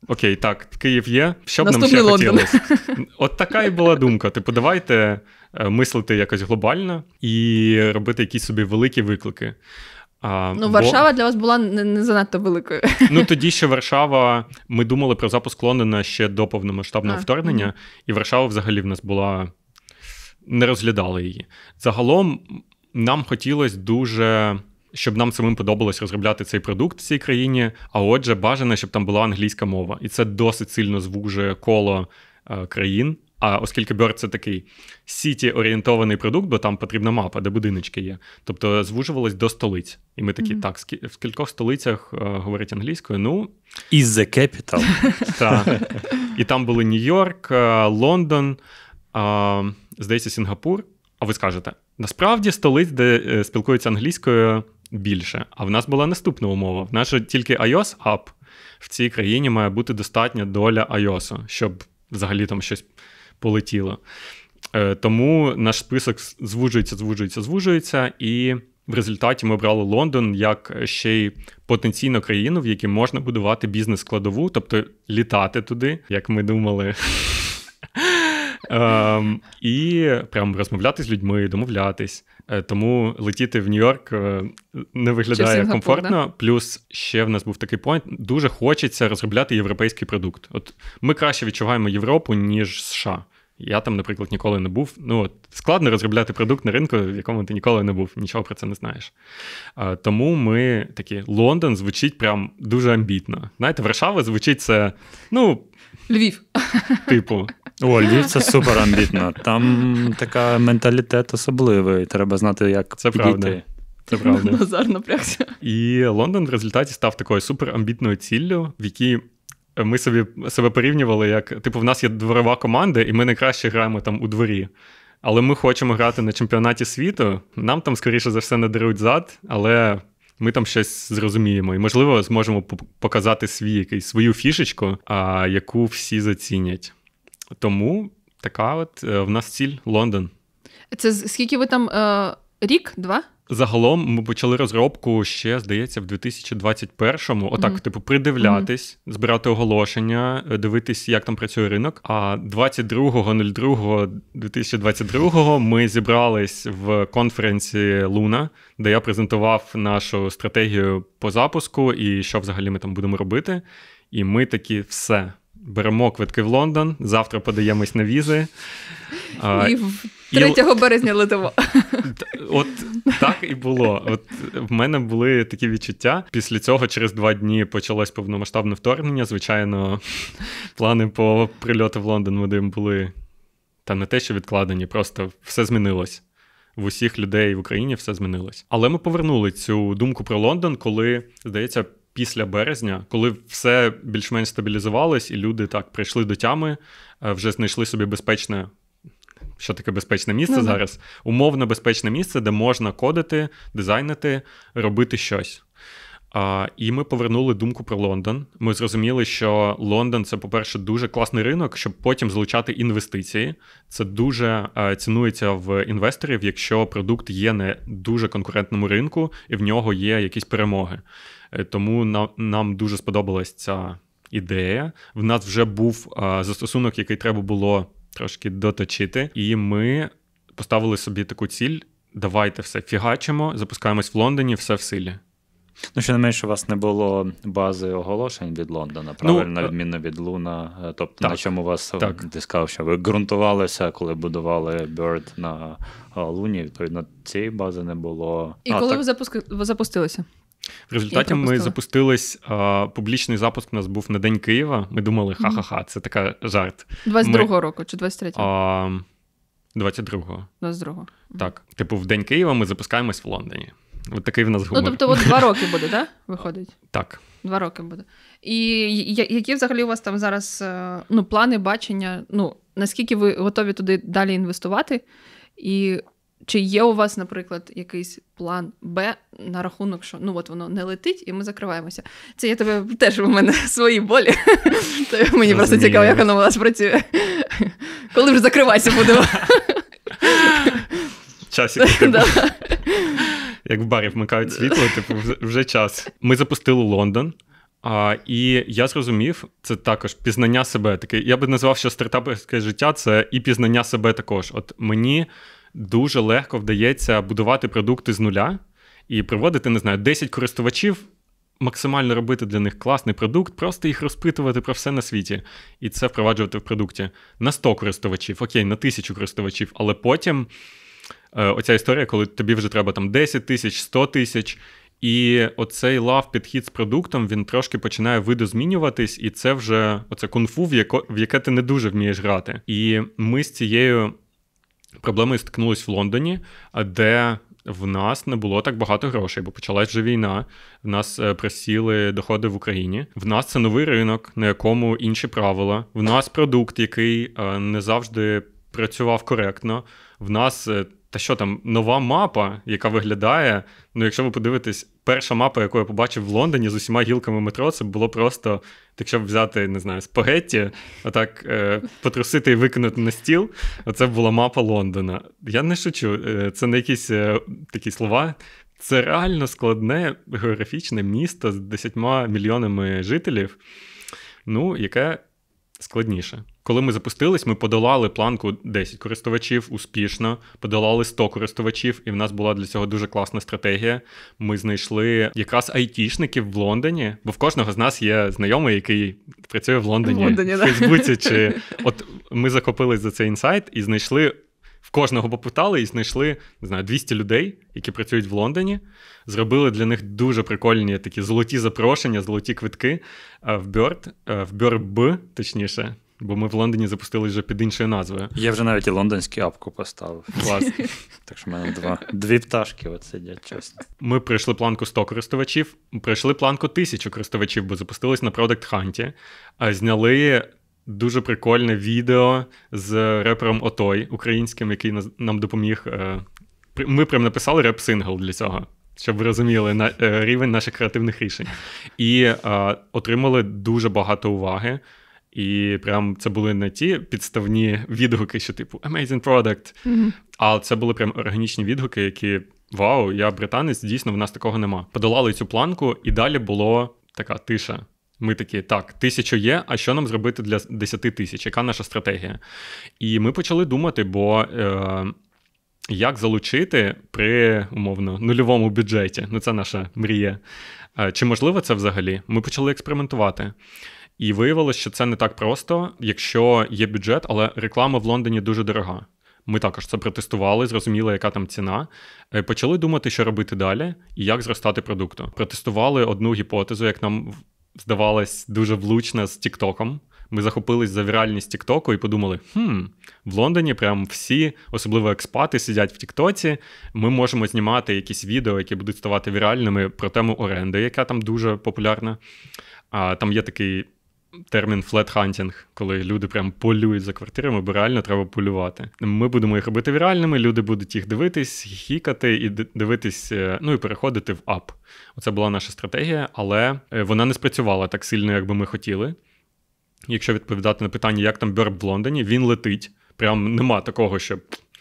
C: окей, так, Київ є, що б нам
B: Наступний
C: ще
B: Лондон.
C: хотілося? От така і була думка. Типу, давайте мислити якось глобально і робити якісь собі великі виклики.
B: Варшава для вас була не занадто великою.
C: Тоді ще Варшава, ми думали про запуск Лондона ще до повномасштабного вторгнення, і Варшава взагалі в нас була, не розглядали її. Загалом нам хотілося дуже, щоб нам самим подобалось розробляти цей продукт в цій країні, а отже, бажано, щоб там була англійська мова. І це досить сильно звужує коло країн. А оскільки Bird – це такий сіті-орієнтований продукт, бо там потрібна мапа, де будиночки є. Тобто звужувалось до столиць. І ми такі, так, в кількох столицях говорять англійською,
A: Is the capital.
C: Так. І там були Нью-Йорк, Лондон, здається, Сінгапур. А ви скажете, насправді столиць, де спілкуються англійською, більше. А в нас була наступна умова. В нас же тільки iOS-ап. В цій країні має бути достатня доля iOS, щоб взагалі там щось полетіло. Тому наш список звужується, і в результаті ми обрали Лондон як ще й потенційну країну, в якій можна будувати бізнес-складову, тобто літати туди, як ми думали, і прям розмовляти з людьми, домовлятись. Тому летіти в Нью-Йорк не виглядає комфортно. Да? Плюс ще в нас був такий поінт, дуже хочеться розробляти європейський продукт. От ми краще відчуваємо Європу, ніж США. Я там, наприклад, ніколи не був. Складно розробляти продукт на ринку, в якому ти ніколи не був, нічого про це не знаєш. Тому ми такі, Лондон звучить прям дуже амбітно. Знаєте, Варшава звучить це,
B: Львів.
C: Типу.
A: Львів – це супер амбітно. Там така менталітет особливий, треба знати, як
C: це
A: підійти.
C: Це правда.
B: Назар напрягся.
C: І Лондон в результаті став такою суперамбітною ціллю, в якій ми себе порівнювали, як, типу, в нас є дворова команда, і ми найкраще граємо там у дворі. Але ми хочемо грати на чемпіонаті світу, нам там, скоріше за все, надаруть зад, але ми там щось зрозуміємо. І, можливо, зможемо показати свою фішечку, яку всі зацінять. Тому така от в нас ціль – Лондон.
B: Це скільки ви там, рік, 2?
C: Загалом ми почали розробку ще, здається, в 2021-му. Отак, типу, придивлятись, збирати оголошення, дивитись, як там працює ринок. А 22.02.2022 ми зібрались в конференції Луна, де я презентував нашу стратегію по запуску і що взагалі ми там будемо робити. І ми такі, все, беремо квитки в Лондон, завтра подаємось на візи.
B: І 3 березня летимо.
C: От так і було. От в мене були такі відчуття. Після цього через 2 дні почалось повномасштабне вторгнення. Звичайно, плани по прильоту в Лондон ми були, та не те, що відкладені, просто все змінилось. В усіх людей в Україні все змінилось. Але ми повернули цю думку про Лондон, коли, здається, після березня, коли все більш-менш стабілізувалось, і люди так прийшли до тями, вже знайшли собі безпечне, що таке безпечне місце зараз? Умовно безпечне місце, де можна кодити, дизайнити, робити щось. І ми повернули думку про Лондон. Ми зрозуміли, що Лондон – це, по-перше, дуже класний ринок, щоб потім залучати інвестиції. Це дуже цінується в інвесторів, якщо продукт є на дуже конкурентному ринку і в нього є якісь перемоги. Тому нам дуже сподобалась ця ідея. В нас вже був застосунок, який треба було трошки доточити, і ми поставили собі таку ціль: давайте все фігачимо, запускаємось в Лондоні, все в силі.
A: Що не менше, у вас не було бази оголошень від Лондона, правильно, на відміну від Луна. Тобто, так, на чому вас, ти сказав, що ви ґрунтувалися, коли будували Bird на Луні, відповідно, цієї бази не було.
B: І коли ви запустилися?
C: В результаті ми запустились, публічний запуск у нас був на День Києва. Ми думали, ха-ха-ха, це така жарт.
B: 22-го року чи 23-го?
C: 22-го.
B: 22-го.
C: Так. Типу, в День Києва ми запускаємось в Лондоні. От такий в нас гумор.
B: Тобто, от 2 роки буде, так? Виходить?
C: Так.
B: 2 роки буде. І які взагалі у вас там зараз плани, бачення? Наскільки ви готові туди далі інвестувати? І чи є у вас, наприклад, якийсь план Б на рахунок, що от воно не летить, і ми закриваємося? Це я тебе теж, у мене свої болі. Мені просто цікаво, як воно у вас працює. Коли вже закриватися будемо?
C: Часик. Як в барі вмикають світло, типу, вже час. Ми запустили Лондон. І я зрозумів, це також пізнання себе. Я би назвав, що стартаперське життя – це і пізнання себе також. От мені дуже легко вдається будувати продукти з нуля і приводити, 10 користувачів, максимально робити для них класний продукт, просто їх розпитувати про все на світі. І це впроваджувати в продукті. На 100 користувачів, окей, на 1000 користувачів, але потім оця історія, коли тобі вже треба 10 тисяч, 100 тисяч, і оцей підхід з продуктом, він трошки починає видозмінюватись, і це вже оце кунг-фу, в яке ти не дуже вмієш грати. І ми з цією проблемою стикнулись в Лондоні, де в нас не було так багато грошей, бо почалась вже війна, в нас просіли доходи в Україні. В нас це новий ринок, на якому інші правила. В нас продукт, який не завжди працював коректно. В нас нова мапа, яка виглядає, якщо ви подивитесь, перша мапа, яку я побачив в Лондоні з усіма гілками метро, це було просто, якщо взяти, спагетті, отак потрусити і викинути на стіл, оце була мапа Лондона. Я не шучу, це не якісь такі слова. Це реально складне географічне місто з 10 мільйонами жителів, яке складніше. Коли ми запустились, ми подолали планку 10 користувачів успішно, подолали 100 користувачів, і в нас була для цього дуже класна стратегія. Ми знайшли якраз айтішників в Лондоні, бо в кожного з нас є знайомий, який працює в Лондоні, в Фейсбуці. От ми захопились за цей інсайт і знайшли, в кожного попитали і знайшли, 200 людей, які працюють в Лондоні, зробили для них дуже прикольні такі золоті запрошення, золоті квитки в Bird, точніше. Бо ми в Лондоні запустили вже під іншою назвою.
A: Я вже навіть і лондонську апку поставив.
C: Клас.
A: Так що в мене дві пташки от сидять, чесно.
C: Ми пройшли планку 100 користувачів, пройшли планку 1000 користувачів, бо запустились на Product Hunt. Зняли дуже прикольне відео з репером Отой, українським, який нам допоміг. Ми прям написали реп-сингл для цього, щоб ви розуміли рівень наших креативних рішень. І отримали дуже багато уваги. І прям це були не ті підставні відгуки, що типу amazing product, а це були прям органічні відгуки, які вау, я британець, дійсно в нас такого нема. Подолали цю планку, і далі було така тиша. Ми такі, так, 1000 є, а що нам зробити для 10 тисяч? Яка наша стратегія? І ми почали думати, бо як залучити при, умовно, нульовому бюджеті? Це наша мрія. Чи можливо це взагалі? Ми почали експериментувати. І виявилось, що це не так просто, якщо є бюджет, але реклама в Лондоні дуже дорога. Ми також це протестували, зрозуміли, яка там ціна. Почали думати, що робити далі і як зростати продукту. Протестували одну гіпотезу, як нам здавалось, дуже влучна з TikTok'ом. Ми захопились за віральність Тіктоку і подумали, в Лондоні прям всі, особливо експати, сидять в Тіктоці, ми можемо знімати якісь відео, які будуть ставати віральними про тему оренди, яка там дуже популярна. Там є такий термін флет-хантінг, коли люди прям полюють за квартирами, бо реально треба полювати. Ми будемо їх робити віральними, люди будуть їх дивитись, хікати і дивитись, і переходити в ап. Оце була наша стратегія, але вона не спрацювала так сильно, як би ми хотіли. Якщо відповідати на питання, як там Bird в Лондоні, він летить. Прям нема такого, що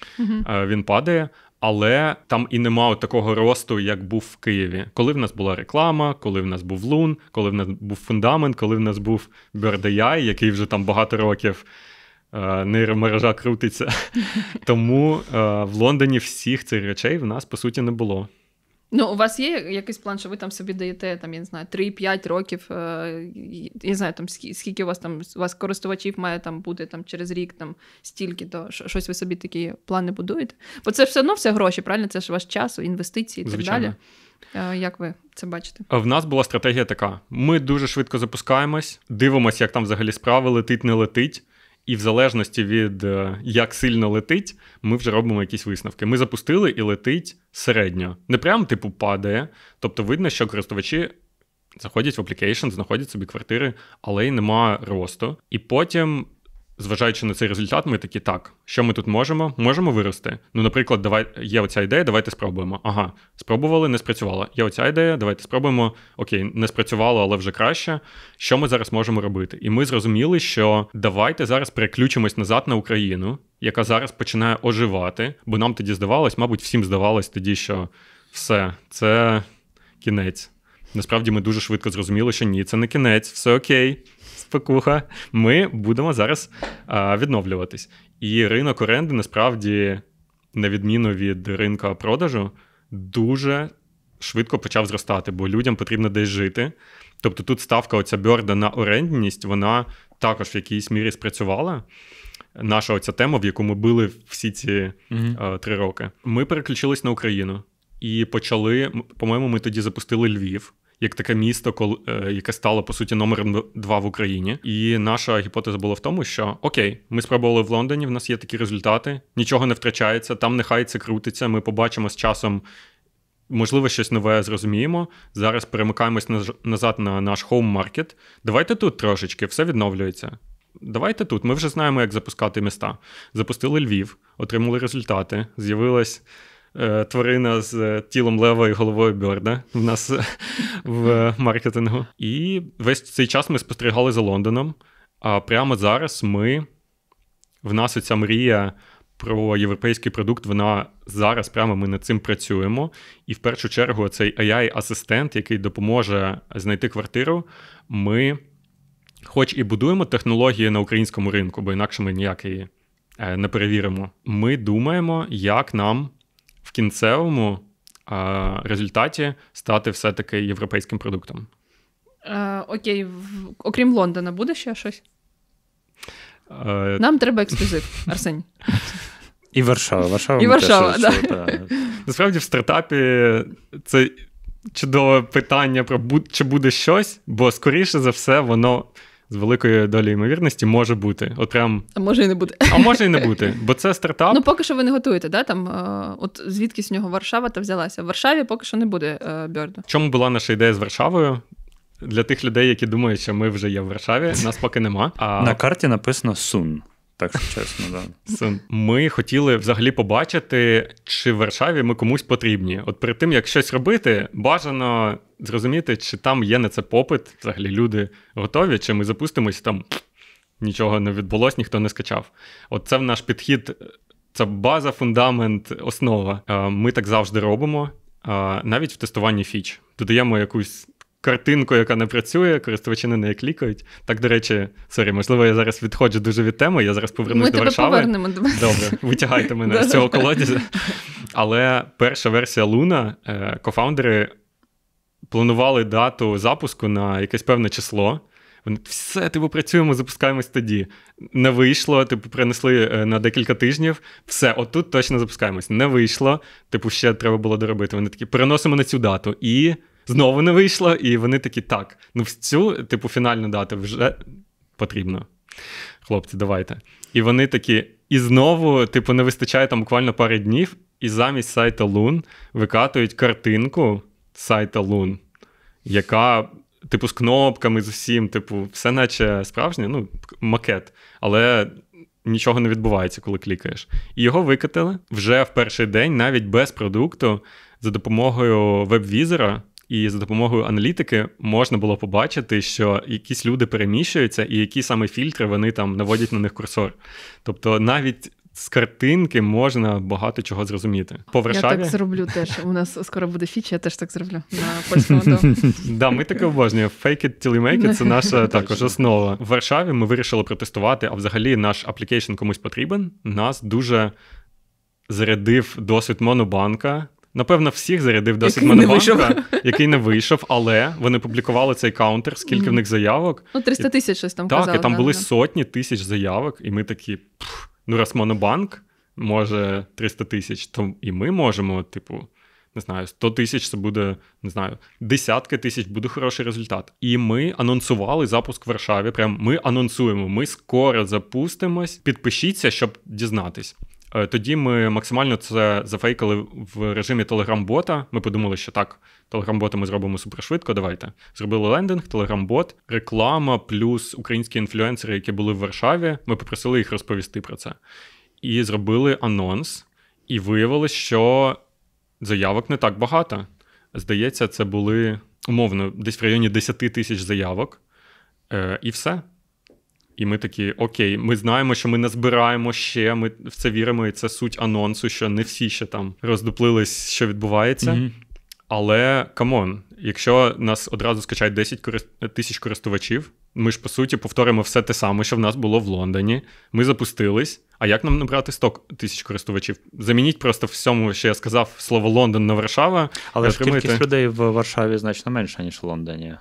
C: він падає. Але там і нема такого росту, як був в Києві. Коли в нас була реклама, коли в нас був Loon, коли в нас був фундамент, коли в нас був Bird AI, який вже там багато років нейромережа крутиться. Тому в Лондоні всіх цих речей в нас, по суті, не було.
B: У вас є якийсь план, що ви там собі даєте, 3-5 років, я не знаю, скільки у вас користувачів має там бути через рік, стільки, то щось ви собі такі плани будуєте? Бо це ж все одно все гроші, правильно? Це ж ваш час, інвестиції і
C: Звичайно.
B: так далі. Як ви це бачите?
C: В нас була стратегія така. Ми дуже швидко запускаємось, дивимося, як там взагалі справи, летить, не летить. І в залежності від як сильно летить, ми вже робимо якісь висновки. Ми запустили і летить середньо. Не прям падає. Тобто видно, що користувачі заходять в аплікейшн, знаходять собі квартири, але й нема росту. І потім, зважаючи на цей результат, ми такі, так, що ми тут можемо? Можемо вирости. Наприклад, є оця ідея, давайте спробуємо. Ага, спробували, не спрацювало. Є оця ідея, давайте спробуємо. Окей, не спрацювало, але вже краще. Що ми зараз можемо робити? І ми зрозуміли, що давайте зараз переключимось назад на Україну, яка зараз починає оживати, бо нам тоді здавалось, мабуть, всім здавалось тоді, що все, це кінець. Насправді ми дуже швидко зрозуміли, що ні, це не кінець, все окей, спокуха, ми будемо зараз відновлюватись. І ринок оренди, насправді, на відміну від ринку продажу, дуже швидко почав зростати, бо людям потрібно десь жити. Тобто тут ставка, оця бьорда на орендність, вона також в якійсь мірі спрацювала. Наша оця тема, в яку ми били всі ці 3 роки. Ми переключились на Україну і почали, по-моєму, ми тоді запустили Львів, як таке місто, яке стало, по суті, номером 2 в Україні. І наша гіпотеза була в тому, що окей, ми спробували в Лондоні, в нас є такі результати, нічого не втрачається, там нехай це крутиться, ми побачимо з часом, можливо, щось нове зрозуміємо. Зараз перемикаємось назад на наш хоум-маркет. Давайте тут трошечки, все відновлюється. Давайте тут, ми вже знаємо, як запускати міста. Запустили Львів, отримали результати, з'явилась тварина з тілом лева і головою бьорда в нас в маркетингу. І весь цей час ми спостерігали за Лондоном, а прямо зараз в нас оця мрія про європейський продукт, вона зараз прямо ми над цим працюємо. І в першу чергу цей AI-асистент, який допоможе знайти квартиру, ми хоч і будуємо технології на українському ринку, бо інакше ми ніяк її не перевіримо. Ми думаємо, як нам в кінцевому результаті стати все-таки європейським продуктом.
B: Окей, окрім Лондона, буде ще щось? Нам треба ексклюзив, Арсеній.
A: І Варшава.
B: І Варшава, так.
C: Насправді в стартапі це чудове питання про чи буде щось, бо, скоріше за все, воно з великою долею ймовірності може бути. От прям...
B: А може і не бути.
C: А може і не бути, бо це стартап.
B: Ну, поки що ви не готуєте, да? Там, от звідки з нього Варшава та взялася. В Варшаві поки що не буде бьорду.
C: В чому була наша ідея з Варшавою? Для тих людей, які думають, що ми вже є в Варшаві, нас поки нема.
A: На карті написано «Soon». Так що чесно, да.
C: Ми хотіли взагалі побачити, чи в Варшаві ми комусь потрібні. От перед тим, як щось робити, бажано зрозуміти, чи там є на це попит, взагалі люди готові, чи ми запустимось, там нічого не відбулось, ніхто не скачав. От це в наш підхід, це база, фундамент, основа. Ми так завжди робимо, навіть в тестуванні фіч. Додаємо якусь картинку, яка не працює, користувачі на неї клікають. Так, до речі, можливо, я зараз відходжу дуже від теми, я зараз повернусь до Варшави.
B: Ми тебе повернемо.
C: Добре, витягайте мене з цього колодязя. Але перша версія Luna, кофаундери планували дату запуску на якесь певне число. Вони, все, працюємо, запускаємось тоді. Не вийшло, перенесли на декілька тижнів. Все, отут точно запускаємось. Не вийшло, ще треба було доробити. Вони такі, переносимо на цю дату. І знову не вийшло, і вони такі, так, в цю, фінальну дату вже потрібно. Хлопці, давайте. І вони такі, і знову, не вистачає там буквально пари днів, і замість сайту Loon викатують картинку сайта Loon, яка, з кнопками, з усім, все наче справжнє, макет, але нічого не відбувається, коли клікаєш. І його викатили вже в перший день, навіть без продукту, за допомогою веб-візора, і за допомогою аналітики можна було побачити, що якісь люди переміщуються і які саме фільтри вони там наводять на них курсор. Тобто навіть з картинки можна багато чого зрозуміти. По Варшаві...
B: Я так зроблю теж. У нас скоро буде фіч, я теж так зроблю на польському дому.
C: Да, ми таке обожнюємо. Fake it till you make it – це наша також основа. В Варшаві ми вирішили протестувати, а взагалі наш аплікейшн комусь потрібен. Нас дуже зарядив досвід Монобанка. Напевно, всіх зарядив досвід Монобанка, який не вийшов, але вони публікували цей каунтер, скільки в них заявок.
B: 300 тисяч щось там казали.
C: Так, і там були сотні тисяч заявок, і ми такі, раз Монобанк може 300 тисяч, то і ми можемо, не знаю, 100 тисяч це буде, не знаю, десятки тисяч буде хороший результат. І ми анонсували запуск в Варшаві, прям ми анонсуємо, ми скоро запустимось, підпишіться, щоб дізнатись. Тоді ми максимально це зафейкали в режимі Telegram-бота. Ми подумали, що так, Telegram-бота ми зробимо супершвидко, давайте. Зробили лендинг, Telegram-бот, реклама плюс українські інфлюенсери, які були в Варшаві. Ми попросили їх розповісти про це. І зробили анонс, і виявилось, що заявок не так багато. Здається, це були, умовно, десь в районі 10 тисяч заявок. І все. І ми такі, окей, ми знаємо, що ми назбираємо ще, ми в це віримо, і це суть анонсу, що не всі ще там роздуплились, що відбувається. Але, камон, якщо нас одразу скачають 10 тисяч користувачів, ми ж, по суті, повторимо все те саме, що в нас було в Лондоні. Ми запустились. А як нам набрати 100 тисяч користувачів? Замініть просто всьому, що я сказав, слово «Лондон» на «Варшава».
A: Але ж кількість людей в Варшаві значно менша, ніж в Лондоні.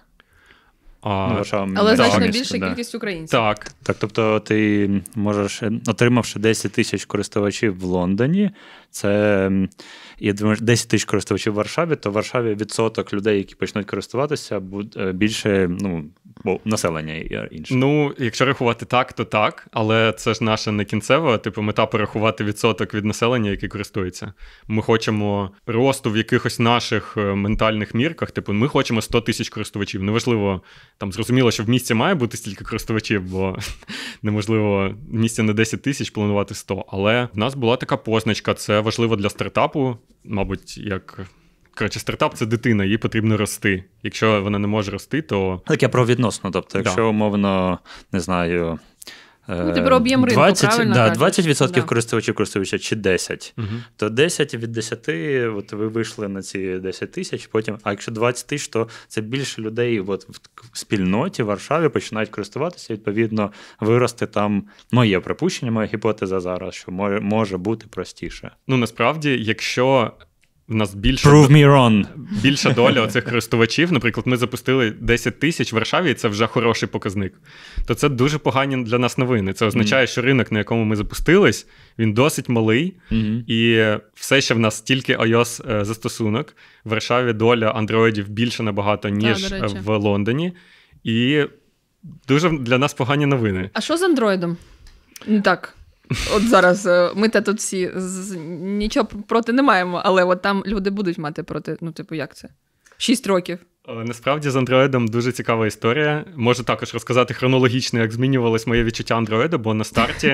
B: Але значно більша кількість українців.
C: Так,
A: тобто ти можеш, отримавши 10 тисяч користувачів в Лондоні, це, я думаю, 10 тисяч користувачів в Варшаві, то в Варшаві відсоток людей, які почнуть користуватися, буде більше, бо населення інше.
C: Якщо рахувати так, то так, але це ж наша не кінцева, мета порахувати відсоток від населення, який користується. Ми хочемо росту в якихось наших ментальних мірках, ми хочемо 100 тисяч користувачів. Неважливо, там зрозуміло, що в місті має бути стільки користувачів, бо неможливо в місті на 10 тисяч планувати 100. Але в нас була така позначка, це важливо для стартапу, мабуть, як... стартап – це дитина, їй потрібно рости. Якщо вона не може рости, то...
A: Так, я про відносно. Тобто, якщо, умовно, не знаю...
B: про об'єм ринку,
A: 20,
B: правильно
A: да,
B: кажеш?
A: 20% користувачів чи 10, то 10 від 10, от ви вийшли на ці 10 тисяч, потім, а якщо 20 тисяч, то це більше людей в спільноті в Варшаві починають користуватися, відповідно, вирости там, моє припущення, моя гіпотеза зараз, що може бути простіше.
C: Насправді, якщо в нас
A: Prove me wrong.
C: Більша доля оцих користувачів, наприклад, ми запустили 10 тисяч в Варшаві, і це вже хороший показник, то це дуже погані для нас новини. Це означає, що ринок, на якому ми запустились, він досить малий, і все ще в нас тільки iOS-застосунок. В Варшаві доля андроїдів більше набагато, ніж в Лондоні, і дуже для нас погані новини.
B: А що з андроїдом? Так. От зараз ми тут всі нічого проти не маємо, але от там люди будуть мати проти, як це? 6 років.
C: Насправді з андроїдом дуже цікава історія. Можу також розказати хронологічно, як змінювалось моє відчуття андроїда, бо на старті...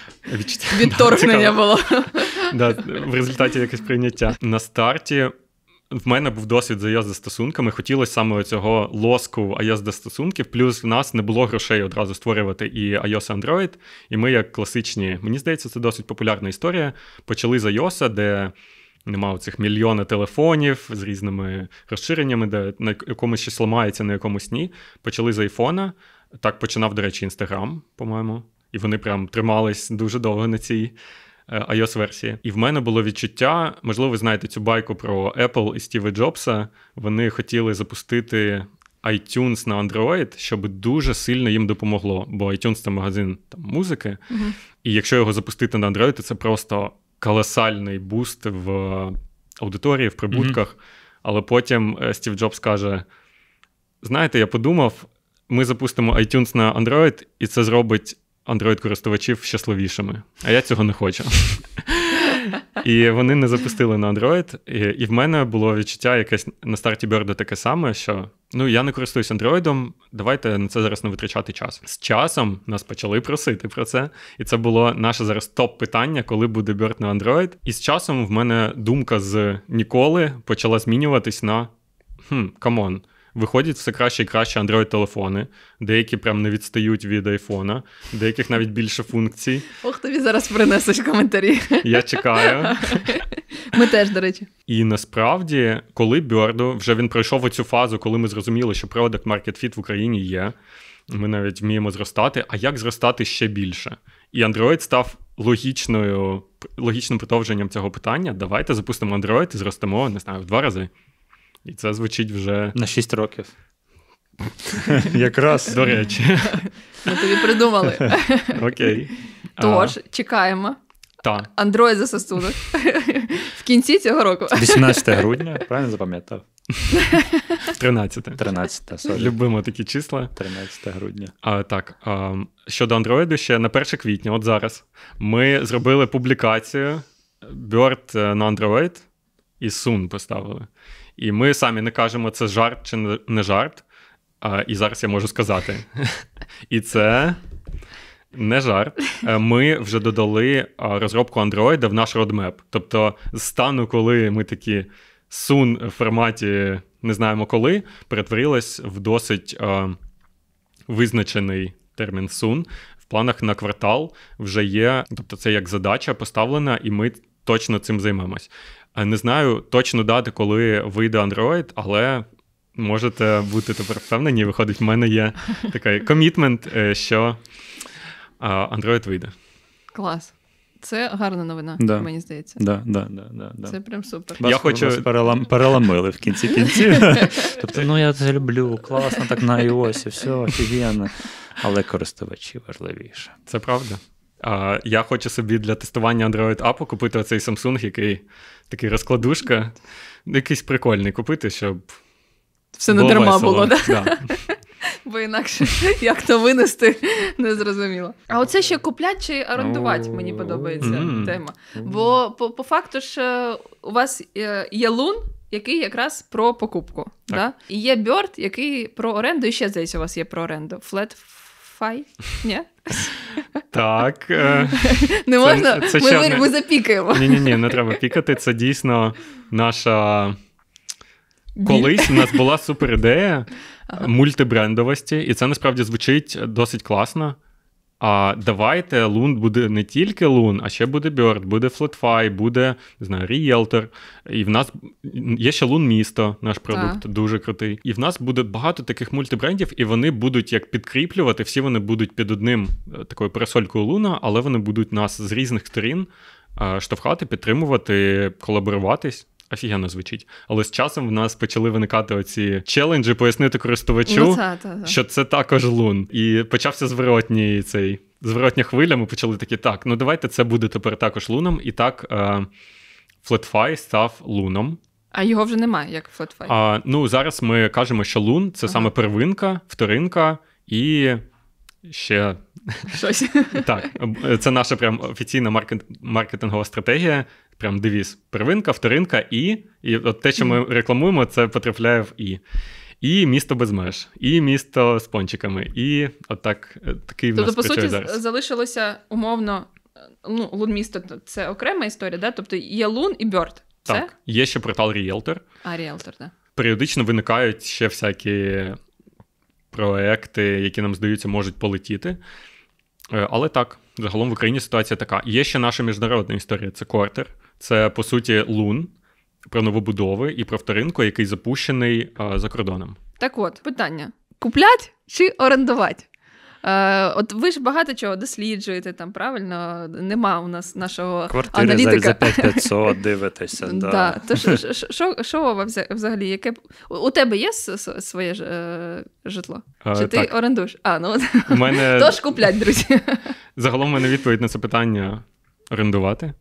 B: Відторгнення було.
C: В результаті якесь прийняття. На старті в мене був досвід з iOS-застосунками, хотілося саме цього лоску iOS-застосунків, плюс в нас не було грошей одразу створювати і iOS, і Android, і ми як класичні, мені здається, це досить популярна історія, почали з iOS, де нема цих мільйона телефонів з різними розширеннями, де на якомусь щось ламається, на якомусь ні. Почали з айфона, так починав, до речі, Instagram, по-моєму, і вони прям тримались дуже довго на цій iOS-версії. І в мене було відчуття, можливо, ви знаєте цю байку про Apple і Стіва Джобса, вони хотіли запустити iTunes на Android, щоб дуже сильно їм допомогло, бо iTunes – це магазин музики, і якщо його запустити на Android, то це просто колосальний буст в аудиторії, в прибутках, але потім Стів Джобс каже, знаєте, я подумав, ми запустимо iTunes на Android, і це зробить Android-користувачів щасливішими. А я цього не хочу. І вони не запустили на Android. І в мене було відчуття якесь на старті Bird таке саме, що я не користуюсь Android, давайте на це зараз не витрачати час. З часом нас почали просити про це. І це було наше зараз топ-питання, коли буде Bird на Android. І з часом в мене думка з ніколи почала змінюватись на камон. Виходять все краще і краще Android-телефони, деякі прям не відстають від айфона, деяких навіть більше функцій.
B: Ох, тобі зараз принесуть коментарі.
C: Я чекаю.
B: Ми теж, до речі.
C: І насправді, коли Bird, вже він пройшов оцю фазу, коли ми зрозуміли, що Product Market Fit в Україні є, ми навіть вміємо зростати, а як зростати ще більше? І Android став логічним продовженням цього питання. Давайте запустимо Android і зростемо, не знаю, в 2 рази. І це звучить вже...
A: На 6 років. Якраз.
C: До речі.
B: Ми тобі придумали.
C: Окей.
B: Тож, чекаємо.
C: Так.
B: Android застосунок. В кінці цього року.
A: 18 грудня, правильно запам'ятав?
C: 13.
A: Сорі.
C: Любимо такі числа.
A: 13 грудня.
C: Так, щодо Android, ще на 1 квітня, от зараз, ми зробили публікацію Bird на Android і Soon поставили. І ми самі не кажемо, це жарт чи не жарт. І зараз я можу сказати. І це не жарт. Ми вже додали розробку Android в наш roadmap. Тобто з стану, коли ми такі Soon в форматі не знаємо коли, перетворилось в досить визначений термін Soon. В планах на квартал вже є, тобто це як задача поставлена, і ми точно цим займемось. Не знаю точно дати, коли вийде Android, але можете бути тепер впевнені, виходить, в мене є такий комітмент, що Android вийде.
B: Клас. Це гарна новина, мені здається.
A: Да.
B: Це прям супер.
A: Вас переламили в кінці кінців. Тобто, я це люблю, класно так на iOS, все офігенно. Але користувачі важливіше.
C: Це правда. Я хочу собі для тестування Android-апу купити оцей Samsung, який такий розкладушка, якийсь прикольний купити, щоб
B: все не дарма було,
C: да?
B: Да. Бо інакше, як то винести, не зрозуміло. А оце ще куплять чи орендувати, мені подобається тема. Бо по факту ж у вас є Loon, який якраз про покупку. Да? І є Bird, який про оренду, і ще, здається, у вас є про оренду. Flat-Fi? Ні?
C: Так.
B: Не можна? Ми запікаємо.
C: Ні, не треба пікати. Це дійсно наша... Колись у нас була супер ідея мультибрендовості, і це насправді звучить досить класно. А давайте Loon буде не тільки Loon, а ще буде Bird, буде Flat-Fi, буде, не знаю, Realtor. І в нас є ще Loon Місто, наш продукт, дуже крутий. І в нас буде багато таких мультибрендів, і вони будуть як підкріплювати, всі вони будуть під одним такою парасолькою Loon, але вони будуть нас з різних сторін штовхати, підтримувати, колаборуватись. Офігенно звучить. Але з часом в нас почали виникати оці челенджі пояснити користувачу, що це також Loon. І почався зворотня хвиля, ми почали такі, давайте це буде тепер також Loon. І так Flat-Fi став Loon.
B: А його вже немає, як Flat-Fi?
C: Зараз ми кажемо, що Loon – це саме первинка, вторинка і ще...
B: Щось.
C: Так, це наша прям офіційна маркетингова стратегія. Прям девіз. Первинка, вторинка і от те, що ми рекламуємо, це потрапляє в І. І місто без меж, і місто з пончиками, і такий в нас працює зараз.
B: Тобто, по суті, залишилося умовно, Loon місто – це окрема історія, да? Тобто є Loon і Bird.
C: Так, є ще портал Realtor.
B: Realtor, так.
C: Періодично виникають ще всякі проекти, які нам здаються можуть полетіти. Але так, загалом в Україні ситуація така. Є ще наша міжнародна історія, це Quarter. Це, по суті, Loon про новобудови і про вторинку, який запущений за кордоном. Так
B: от, питання. Куплять чи орендувати? От ви ж багато чого досліджуєте, там, правильно? Нема у нас нашого
A: квартири
B: аналітика.
A: За 5500 дивитеся.
B: Да. То що взагалі? Яке... У тебе є своє житло? Чи ти орендуєш?
C: У мене...
B: Тож куплять, друзі.
C: Загалом у мене відповідь на це питання – орендувати.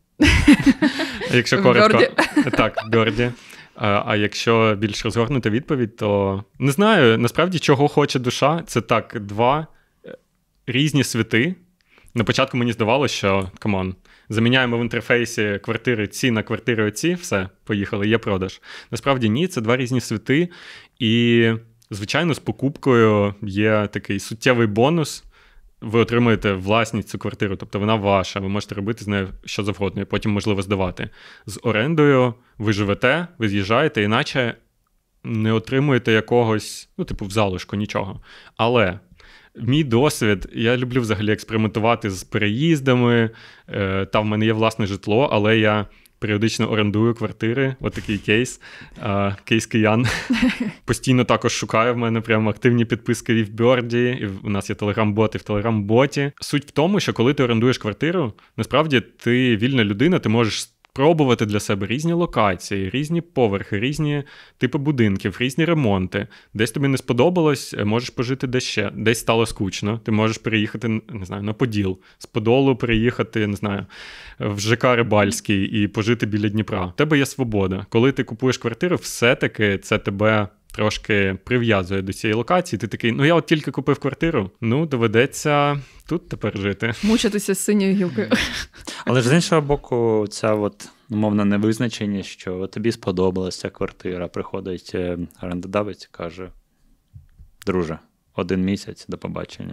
C: Якщо коротко. Так, в Бірді. А якщо більш розгорнута відповідь, то не знаю, насправді, чого хоче душа. Це так, два різні світи. На початку мені здавалося, що, камон, заміняємо в інтерфейсі квартири ці на квартири оці, все, поїхали, є продаж. Насправді ні, це два різні світи. І, звичайно, з покупкою є такий суттєвий бонус. Ви отримуєте власність цю квартиру, тобто вона ваша, ви можете робити з нею що завгодно, і потім, можливо, здавати. З орендою ви живете, ви з'їжджаєте, іначе не отримуєте якогось, в залишку, нічого. Але мій досвід, я люблю взагалі експериментувати з переїздами, там в мене є власне житло, але я періодично орендую квартири, отакий кейс киян. Постійно також шукаю, в мене прямо активні підписки і в Бірді, і у нас є телеграм-бот, і в телеграм-боті. Суть в тому, що коли ти орендуєш квартиру, насправді ти вільна людина, ти можеш пробувати для себе різні локації, різні поверхи, різні типи будинків, різні ремонти. Десь тобі не сподобалось, можеш пожити де ще. Десь стало скучно, ти можеш переїхати, не знаю, на Поділ. З Подолу переїхати, не знаю, в ЖК Рибальський і пожити біля Дніпра. У тебе є свобода. Коли ти купуєш квартиру, все-таки це тебе трошки прив'язує до цієї локації. Ти такий, я от тільки купив квартиру, доведеться тут тепер жити.
B: Мучитися з синьою гілкою.
A: Але ж з іншого боку, ця умовна невизначеність, що тобі сподобалася квартира, приходить орендодавець і каже, друже, 1 місяць, до побачення.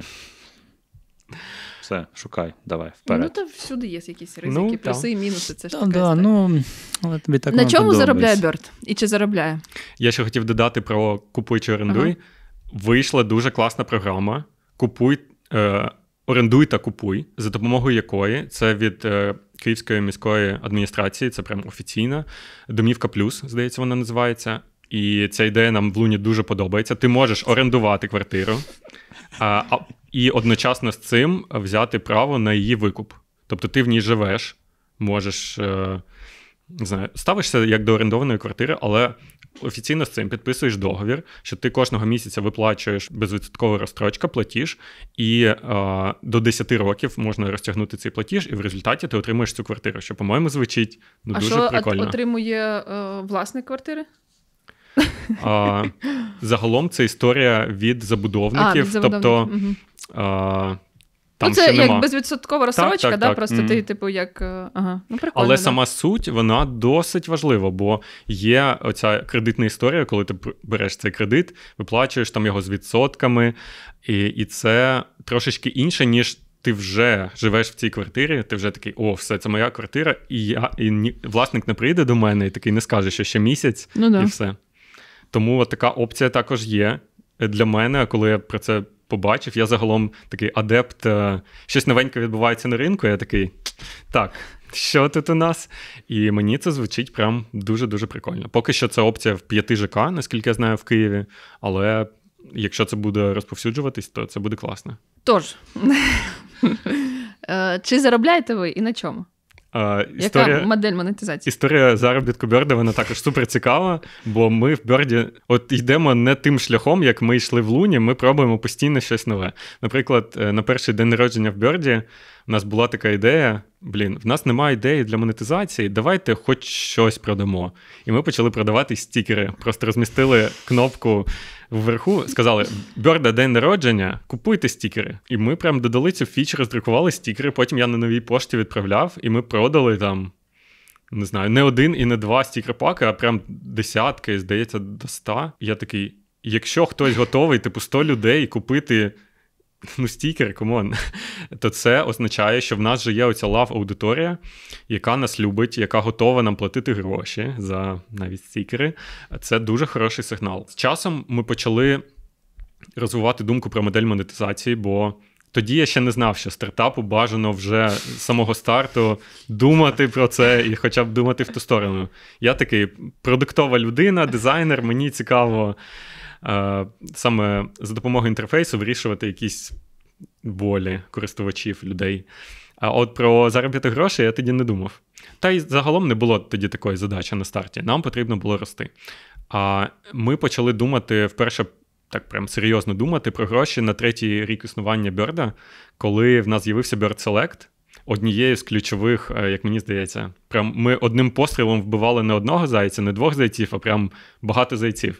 A: Все, шукай, давай, вперед.
B: То всюди є якісь ризики, плюси і мінуси, це ж така
A: історія. Але тобі так
B: на чому заробляє Bird? І чи заробляє?
C: Я ще хотів додати про купуй чи орендуй. Ага. Вийшла дуже класна програма орендуй та купуй, за допомогою якої це від Київської міської адміністрації, це прям офіційна. Домівка Плюс, здається, вона називається. І ця ідея нам в Луні дуже подобається. Ти можеш орендувати квартиру і одночасно з цим взяти право на її викуп. Тобто ти в ній живеш, можеш, не знаю, ставишся як до орендованої квартири, але офіційно з цим підписуєш договір, що ти кожного місяця виплачуєш безвідсоткова розстрочка, платіж, і до 10 років можна розтягнути цей платіж, і в результаті ти отримуєш цю квартиру, що, по-моєму, звучить дуже прикольно.
B: А що отримує власник квартири?
C: Загалом це історія від забудовників, тобто там
B: це
C: ще
B: як
C: нема.
B: Безвідсоткова розстрочка,
C: так.
B: Просто ти, типу, як... Ну, прикольно,
C: але сама суть, вона досить важлива, бо є оця кредитна історія, коли ти береш цей кредит, виплачуєш там його з відсотками, і це трошечки інше, ніж ти вже живеш в цій квартирі, ти вже такий, все, це моя квартира, і власник не прийде до мене і такий не скаже, що ще місяць, і все. Тому от така опція також є для мене, коли я про це побачив. Я загалом такий адепт, щось новеньке відбувається на ринку, я такий, так, що тут у нас? І мені це звучить прям дуже-дуже прикольно. Поки що це опція в 5 ЖК, наскільки я знаю, в Києві, але якщо це буде розповсюджуватись, то це буде класно.
B: Тож, чи заробляєте ви і на чому? Яка модель монетизації?
C: Історія заробітку Бьорда, вона також супер цікава, бо ми в Бьорді йдемо не тим шляхом, як ми йшли в Луні, ми пробуємо постійно щось нове. Наприклад, на перший день народження в Бьорді у нас була така ідея, в нас немає ідеї для монетизації, давайте хоч щось продамо. І ми почали продавати стікери, просто розмістили кнопку вверху, сказали, Бьорда, день народження, купуйте стікери. І ми прям додали цю фіч, роздрукували стікери, потім я на новій пошті відправляв, і ми продали там, не знаю, не 1 і не 2 стікер-паки, а прям десятки, здається, до 100. І я такий, якщо хтось готовий, 100 людей купити стікери, камон, то це означає, що в нас же є оця лав-аудиторія, яка нас любить, яка готова нам платити гроші за навіть стікери. Це дуже хороший сигнал. З часом ми почали розвивати думку про модель монетизації, бо тоді я ще не знав, що стартапу бажано вже з самого старту думати про це і хоча б думати в ту сторону. Я такий продуктова людина, дизайнер, мені цікаво саме за допомогою інтерфейсу вирішувати якісь болі користувачів, людей. А от про заробіток грошей я тоді не думав. Та й загалом не було тоді такої задачі на старті. Нам потрібно було рости. А ми почали думати, вперше так прям серйозно думати про гроші на 3-й рік існування Бьорда, коли в нас з'явився Bird Select, однією з ключових, як мені здається, прям ми одним пострілом вбивали не одного зайця, не 2 зайців, а прям багато зайців.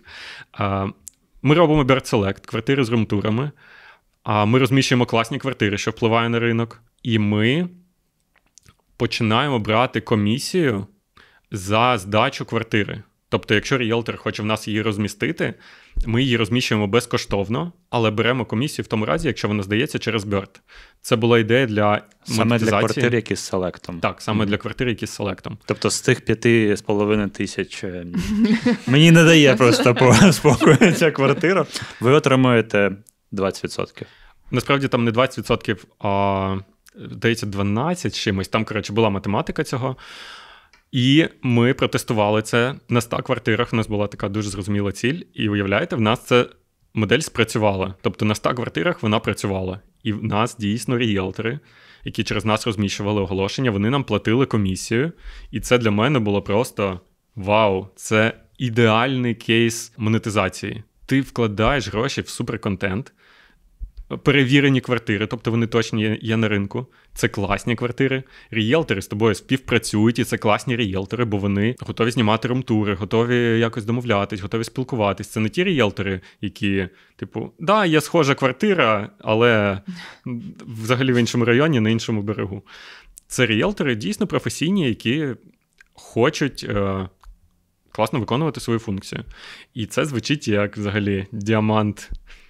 C: Ми робимо Bird Select, квартири з румтурами, а ми розміщуємо класні квартири, що впливає на ринок, і ми починаємо брати комісію за здачу квартири. Тобто, якщо ріелтор хоче в нас її розмістити, ми її розміщуємо безкоштовно, але беремо комісію в тому разі, якщо вона здається через Bird. Це була ідея для монетизації.
A: Саме для квартир, які з селектом.
C: Так, саме для квартир, які з селектом.
A: Тобто з тих 5,5 тисяч мені не дає просто спокою ця квартира. Ви отримуєте 20%.
C: Насправді там не 20%, а, здається, 12 чимось. Там, була математика цього. І ми протестували це на 100 квартирах. У нас була така дуже зрозуміла ціль. І, уявляєте, в нас ця модель спрацювала. Тобто на 100 квартирах вона працювала. І в нас дійсно ріелтори, які через нас розміщували оголошення, вони нам платили комісію. І це для мене було просто вау, це ідеальний кейс монетизації. Ти вкладаєш гроші в суперконтент, перевірені квартири, тобто вони точно є на ринку. Це класні квартири. Ріелтори з тобою співпрацюють, і це класні ріелтори, бо вони готові знімати румтури, готові якось домовлятись, готові спілкуватись. Це не ті ріелтори, які, є схожа квартира, але взагалі в іншому районі, на іншому берегу. Це ріелтори дійсно професійні, які хочуть класно виконувати свою функцію. І це звучить як взагалі діамант.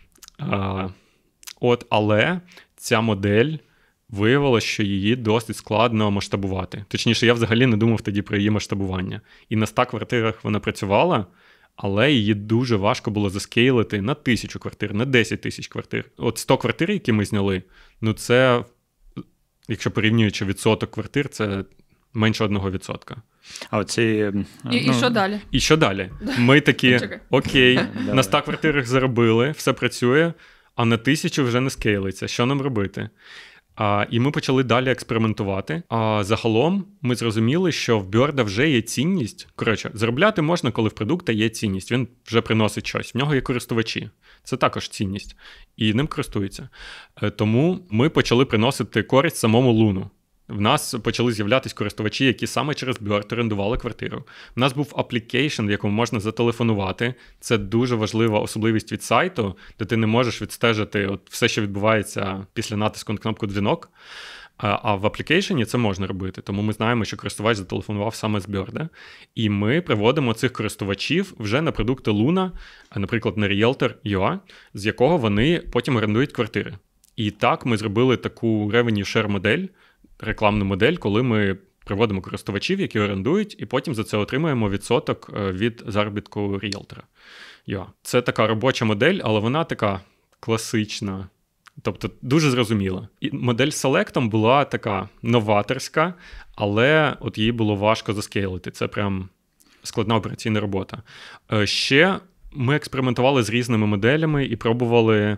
C: Але ця модель виявилося, що її досить складно масштабувати. Точніше, я взагалі не думав тоді про її масштабування. І на 100 квартирах вона працювала, але її дуже важко було заскейлити на 1000 квартир, на 10 тисяч квартир. От 100 квартир, які ми зняли, це якщо порівнюючи відсоток квартир, це менше 1%.
A: А оці...
B: І що далі?
C: І що далі? Ми такі, окей, на 100 квартирах заробили, все працює, а на 1000 вже не скейлиться. Що нам робити? І ми почали далі експериментувати. А загалом ми зрозуміли, що в Bird вже є цінність. Коротше, заробляти можна, коли в продукта є цінність. Він вже приносить щось. В нього є користувачі. Це також цінність. І ним користуються. Тому ми почали приносити користь самому Луну. В нас почали з'являтися користувачі, які саме через Bird орендували квартиру. У нас був аплікейшн, в якому можна зателефонувати. Це дуже важлива особливість від сайту, де ти не можеш відстежити от все, що відбувається після натиску на кнопку «Дзвінок». А в аплікейшені це можна робити. Тому ми знаємо, що користувач зателефонував саме з Bird. І ми приводимо цих користувачів вже на продукти Luna, наприклад, на Realtor.ua, з якого вони потім орендують квартири. І так ми зробили таку revenue share модель, рекламну модель, коли ми приводимо користувачів, які орендують, і потім за це отримуємо відсоток від заробітку ріелтора. Це така робоча модель, але вона така класична, тобто дуже зрозуміла. І модель з селектом була така новаторська, але от її було важко заскейлити. Це прям складна операційна робота. Ще ми експериментували з різними моделями і пробували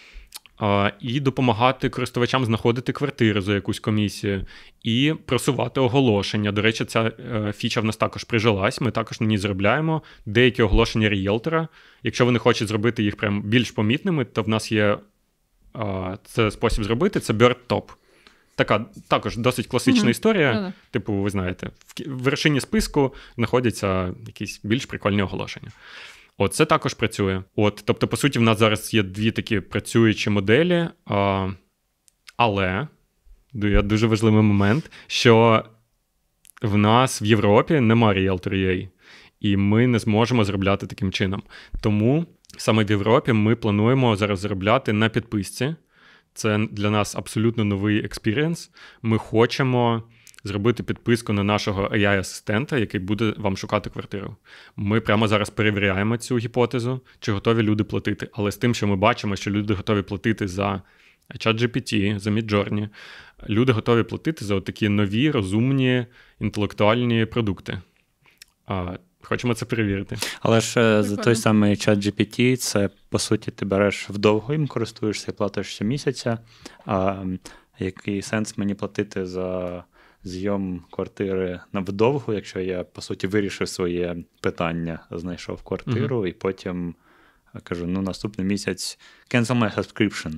C: і допомагати користувачам знаходити квартири за якусь комісію, і просувати оголошення. До речі, ця фіча в нас також прижилась, ми також на ній заробляємо. Деякі оголошення ріелтора, якщо вони хочуть зробити їх прям більш помітними, то в нас є це спосіб зробити, це Bird Top. Така також досить класична історія. Типу, ви знаєте, в вершині списку знаходяться якісь більш прикольні оголошення. Це також працює. Тобто, по суті, в нас зараз є дві такі працюючі моделі, але є дуже важливий момент, що в нас в Європі немає Realtor.ua, і ми не зможемо заробляти таким чином. Тому саме в Європі ми плануємо зараз заробляти на підписці. Це для нас абсолютно новий експірієнс. Ми хочемо зробити підписку на нашого AI-асистента, який буде вам шукати квартиру. Ми прямо зараз перевіряємо цю гіпотезу, чи готові люди платити. Але з тим, що ми бачимо, що люди готові платити за ChatGPT, за Midjourney, люди готові платити за такі нові, розумні, інтелектуальні продукти. Хочемо це перевірити.
A: Але ж за той самий ChatGPT, це, по суті, ти береш вдовго, їм користуєшся і платиш щомісяця. Який сенс мені платити за зйом квартири на вдовгу, якщо я, по суті, вирішив своє питання, знайшов квартиру, і потім кажу, наступний місяць cancel my subscription.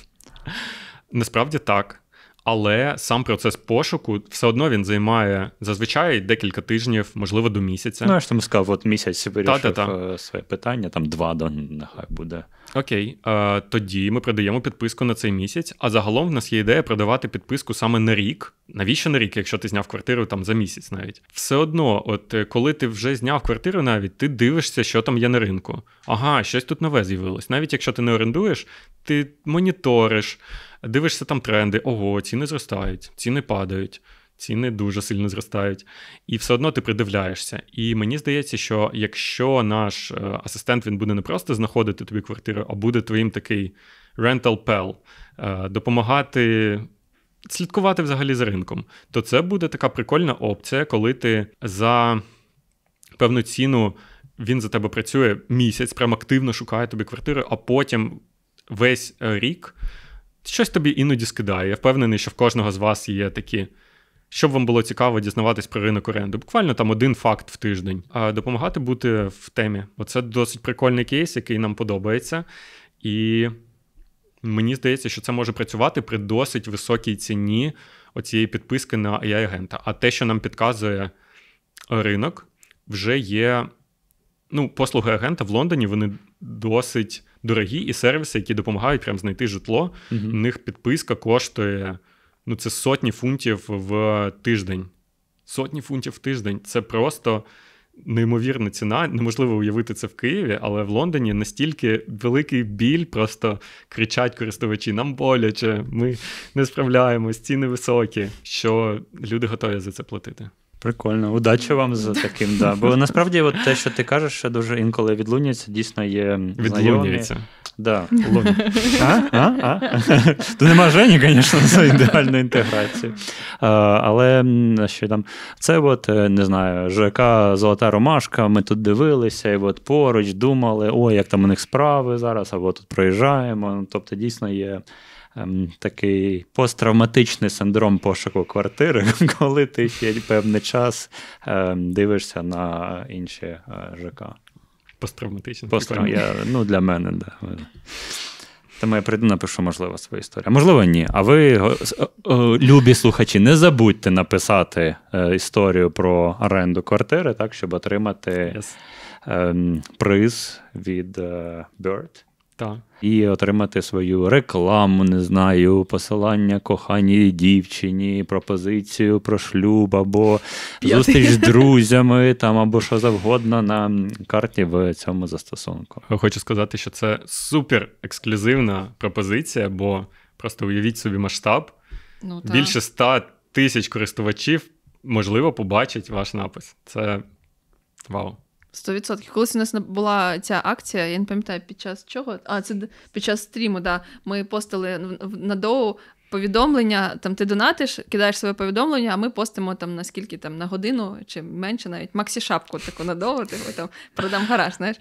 C: Насправді так. Але сам процес пошуку все одно він займає зазвичай декілька тижнів, можливо, до місяця.
A: Я ж там сказав, місяць вирішив своє питання, там 2 нехай буде.
C: Окей, тоді ми продаємо підписку на цей місяць, а загалом в нас є ідея продавати підписку саме на рік. Навіщо на рік, якщо ти зняв квартиру там за місяць навіть? Все одно, коли ти вже зняв квартиру навіть, ти дивишся, що там є на ринку. Ага, щось тут нове з'явилось. Навіть якщо ти не орендуєш, ти моніториш, дивишся там тренди, ого, ціни зростають, ціни падають, ціни дуже сильно зростають. І все одно ти придивляєшся. І мені здається, що якщо наш асистент, він буде не просто знаходити тобі квартиру, а буде твоїм такий rental pal, допомагати слідкувати взагалі за ринком, то це буде така прикольна опція, коли ти за певну ціну, він за тебе працює місяць, прям активно шукає тобі квартиру, а потім весь рік щось тобі іноді скидає. Я впевнений, що в кожного з вас є такі, щоб вам було цікаво дізнаватись про ринок оренди. Буквально там 1 факт в тиждень. А допомагати бути в темі. Оце досить прикольний кейс, який нам подобається. І мені здається, що це може працювати при досить високій ціні оцієї підписки на AI-агента. А те, що нам підказує ринок, вже є... послуги агента в Лондоні, вони досить дорогі, і сервіси, які допомагають прям знайти житло, у них підписка коштує, це сотні фунтів в тиждень. Сотні фунтів в тиждень. Це просто неймовірна ціна. Неможливо уявити це в Києві, але в Лондоні настільки великий біль, просто кричать користувачі, нам боляче, ми не справляємось, ціни високі, що люди готові за це платити.
A: Прикольно. Удачі вам за таким, да. Бо насправді те, що ти кажеш, дуже інколи відлунюється, дійсно є знайомі. Да, Тут нема Жені, звісно, за ідеальну інтеграцію. Але що там, це от, не знаю, ЖК «Золота ромашка», ми тут дивилися, і от поруч думали, ой, як там у них справи зараз, або тут проїжджаємо. Тобто, дійсно, є такий посттравматичний синдром пошуку квартири, коли ти ще певний час дивишся на інші ЖК.
C: Посттравматичний.
A: Ну, для мене, да. Тому я прийду, напишу, можливо, свою історію. А можливо, ні. А ви, любі слухачі, не забудьте написати історію про оренду квартири, так, щоб отримати приз від Bird.
C: Так.
A: І отримати свою рекламу, не знаю, посилання коханій дівчині, пропозицію про шлюб, або зустріч з друзями, там, або що завгодно на карті в цьому застосунку.
C: Хочу сказати, що це супер ексклюзивна пропозиція, бо просто уявіть собі масштаб.
B: Ну,
C: більше 100 тисяч користувачів, можливо, побачать ваш напис. Це вау.
B: 100%. Колись у нас була ця акція, я не пам'ятаю, під час чого? Це під час стріму, да. Ми постили на Доу повідомлення, там ти донатиш, кидаєш своє повідомлення, а ми постимо там на скільки там, на годину, чи менше навіть, максі-шапку таку на Доу, там продам гараж, знаєш.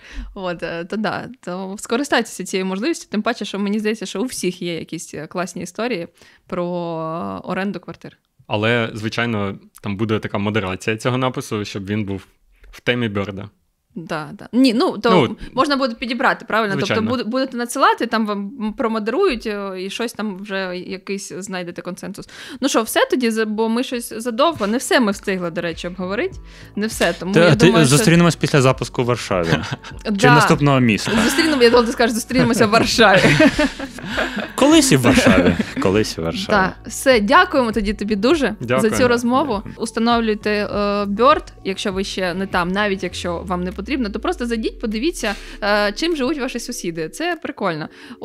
B: То скористайтеся цією можливістю, тим паче, що мені здається, що у всіх є якісь класні історії про оренду квартир.
C: Але, звичайно, там буде така модерація цього напису, щоб він був в темі Бірда.
B: Да. Ні, можна буде підібрати, правильно? Звичайно. Тобто будете надсилати, там вам промодерують і щось там вже якийсь знайдете консенсус. Ну що, все тоді, бо ми щось задовго, не все ми встигли, до речі, обговорити. Не все, тому я думаю,
A: зустрінемось після запуску в Варшаві. Чи наступного міста.
B: Я думала, ти скажеш, зустрінемося в Варшаві.
A: Колись і в Варшаві.
B: Так, все, дякуємо тоді тобі дуже за цю розмову. Установлюйте Bird, якщо ви ще не там, навіть якщо вам не потрібно, то просто зайдіть, подивіться, чим живуть ваші сусіди. Це прикольно.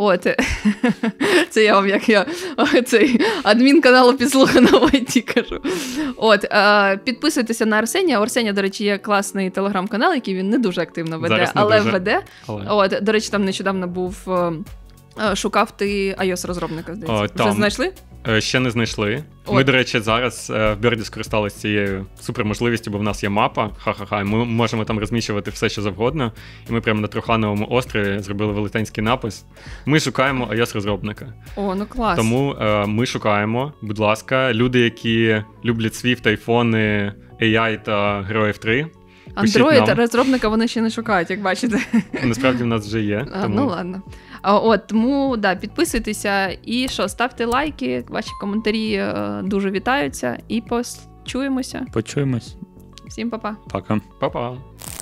B: Це я вам, як я цей адмін каналу підслухано в ІТ кажу. Підписуйтеся на Арсенія. У Арсенія, до речі, є класний телеграм-канал, який він не дуже активно веде, але веде. До речі, там нещодавно був... Шукав ти iOS-розробника, здається. Вже знайшли?
C: Ще не знайшли. Ми, до речі, зараз в Бірді скористалися цією суперможливістю, бо в нас є мапа, і ми можемо там розміщувати все, що завгодно. І ми прямо на Трухановому острові зробили велетенський напис. Ми шукаємо iOS-розробника.
B: Ну клас.
C: Тому ми шукаємо, будь ласка, люди, які люблять Swift, айфони, AI та Героїв 3.
B: Android-розробника вони ще не шукають, як бачите.
C: Насправді в нас вже є. Тому...
B: Ну ладно. Тому, підписуйтеся і ставте лайки, ваші коментарі дуже вітаються і почуємося.
A: Почуємось.
B: Всім па-па.
A: Пока.
C: Па-па.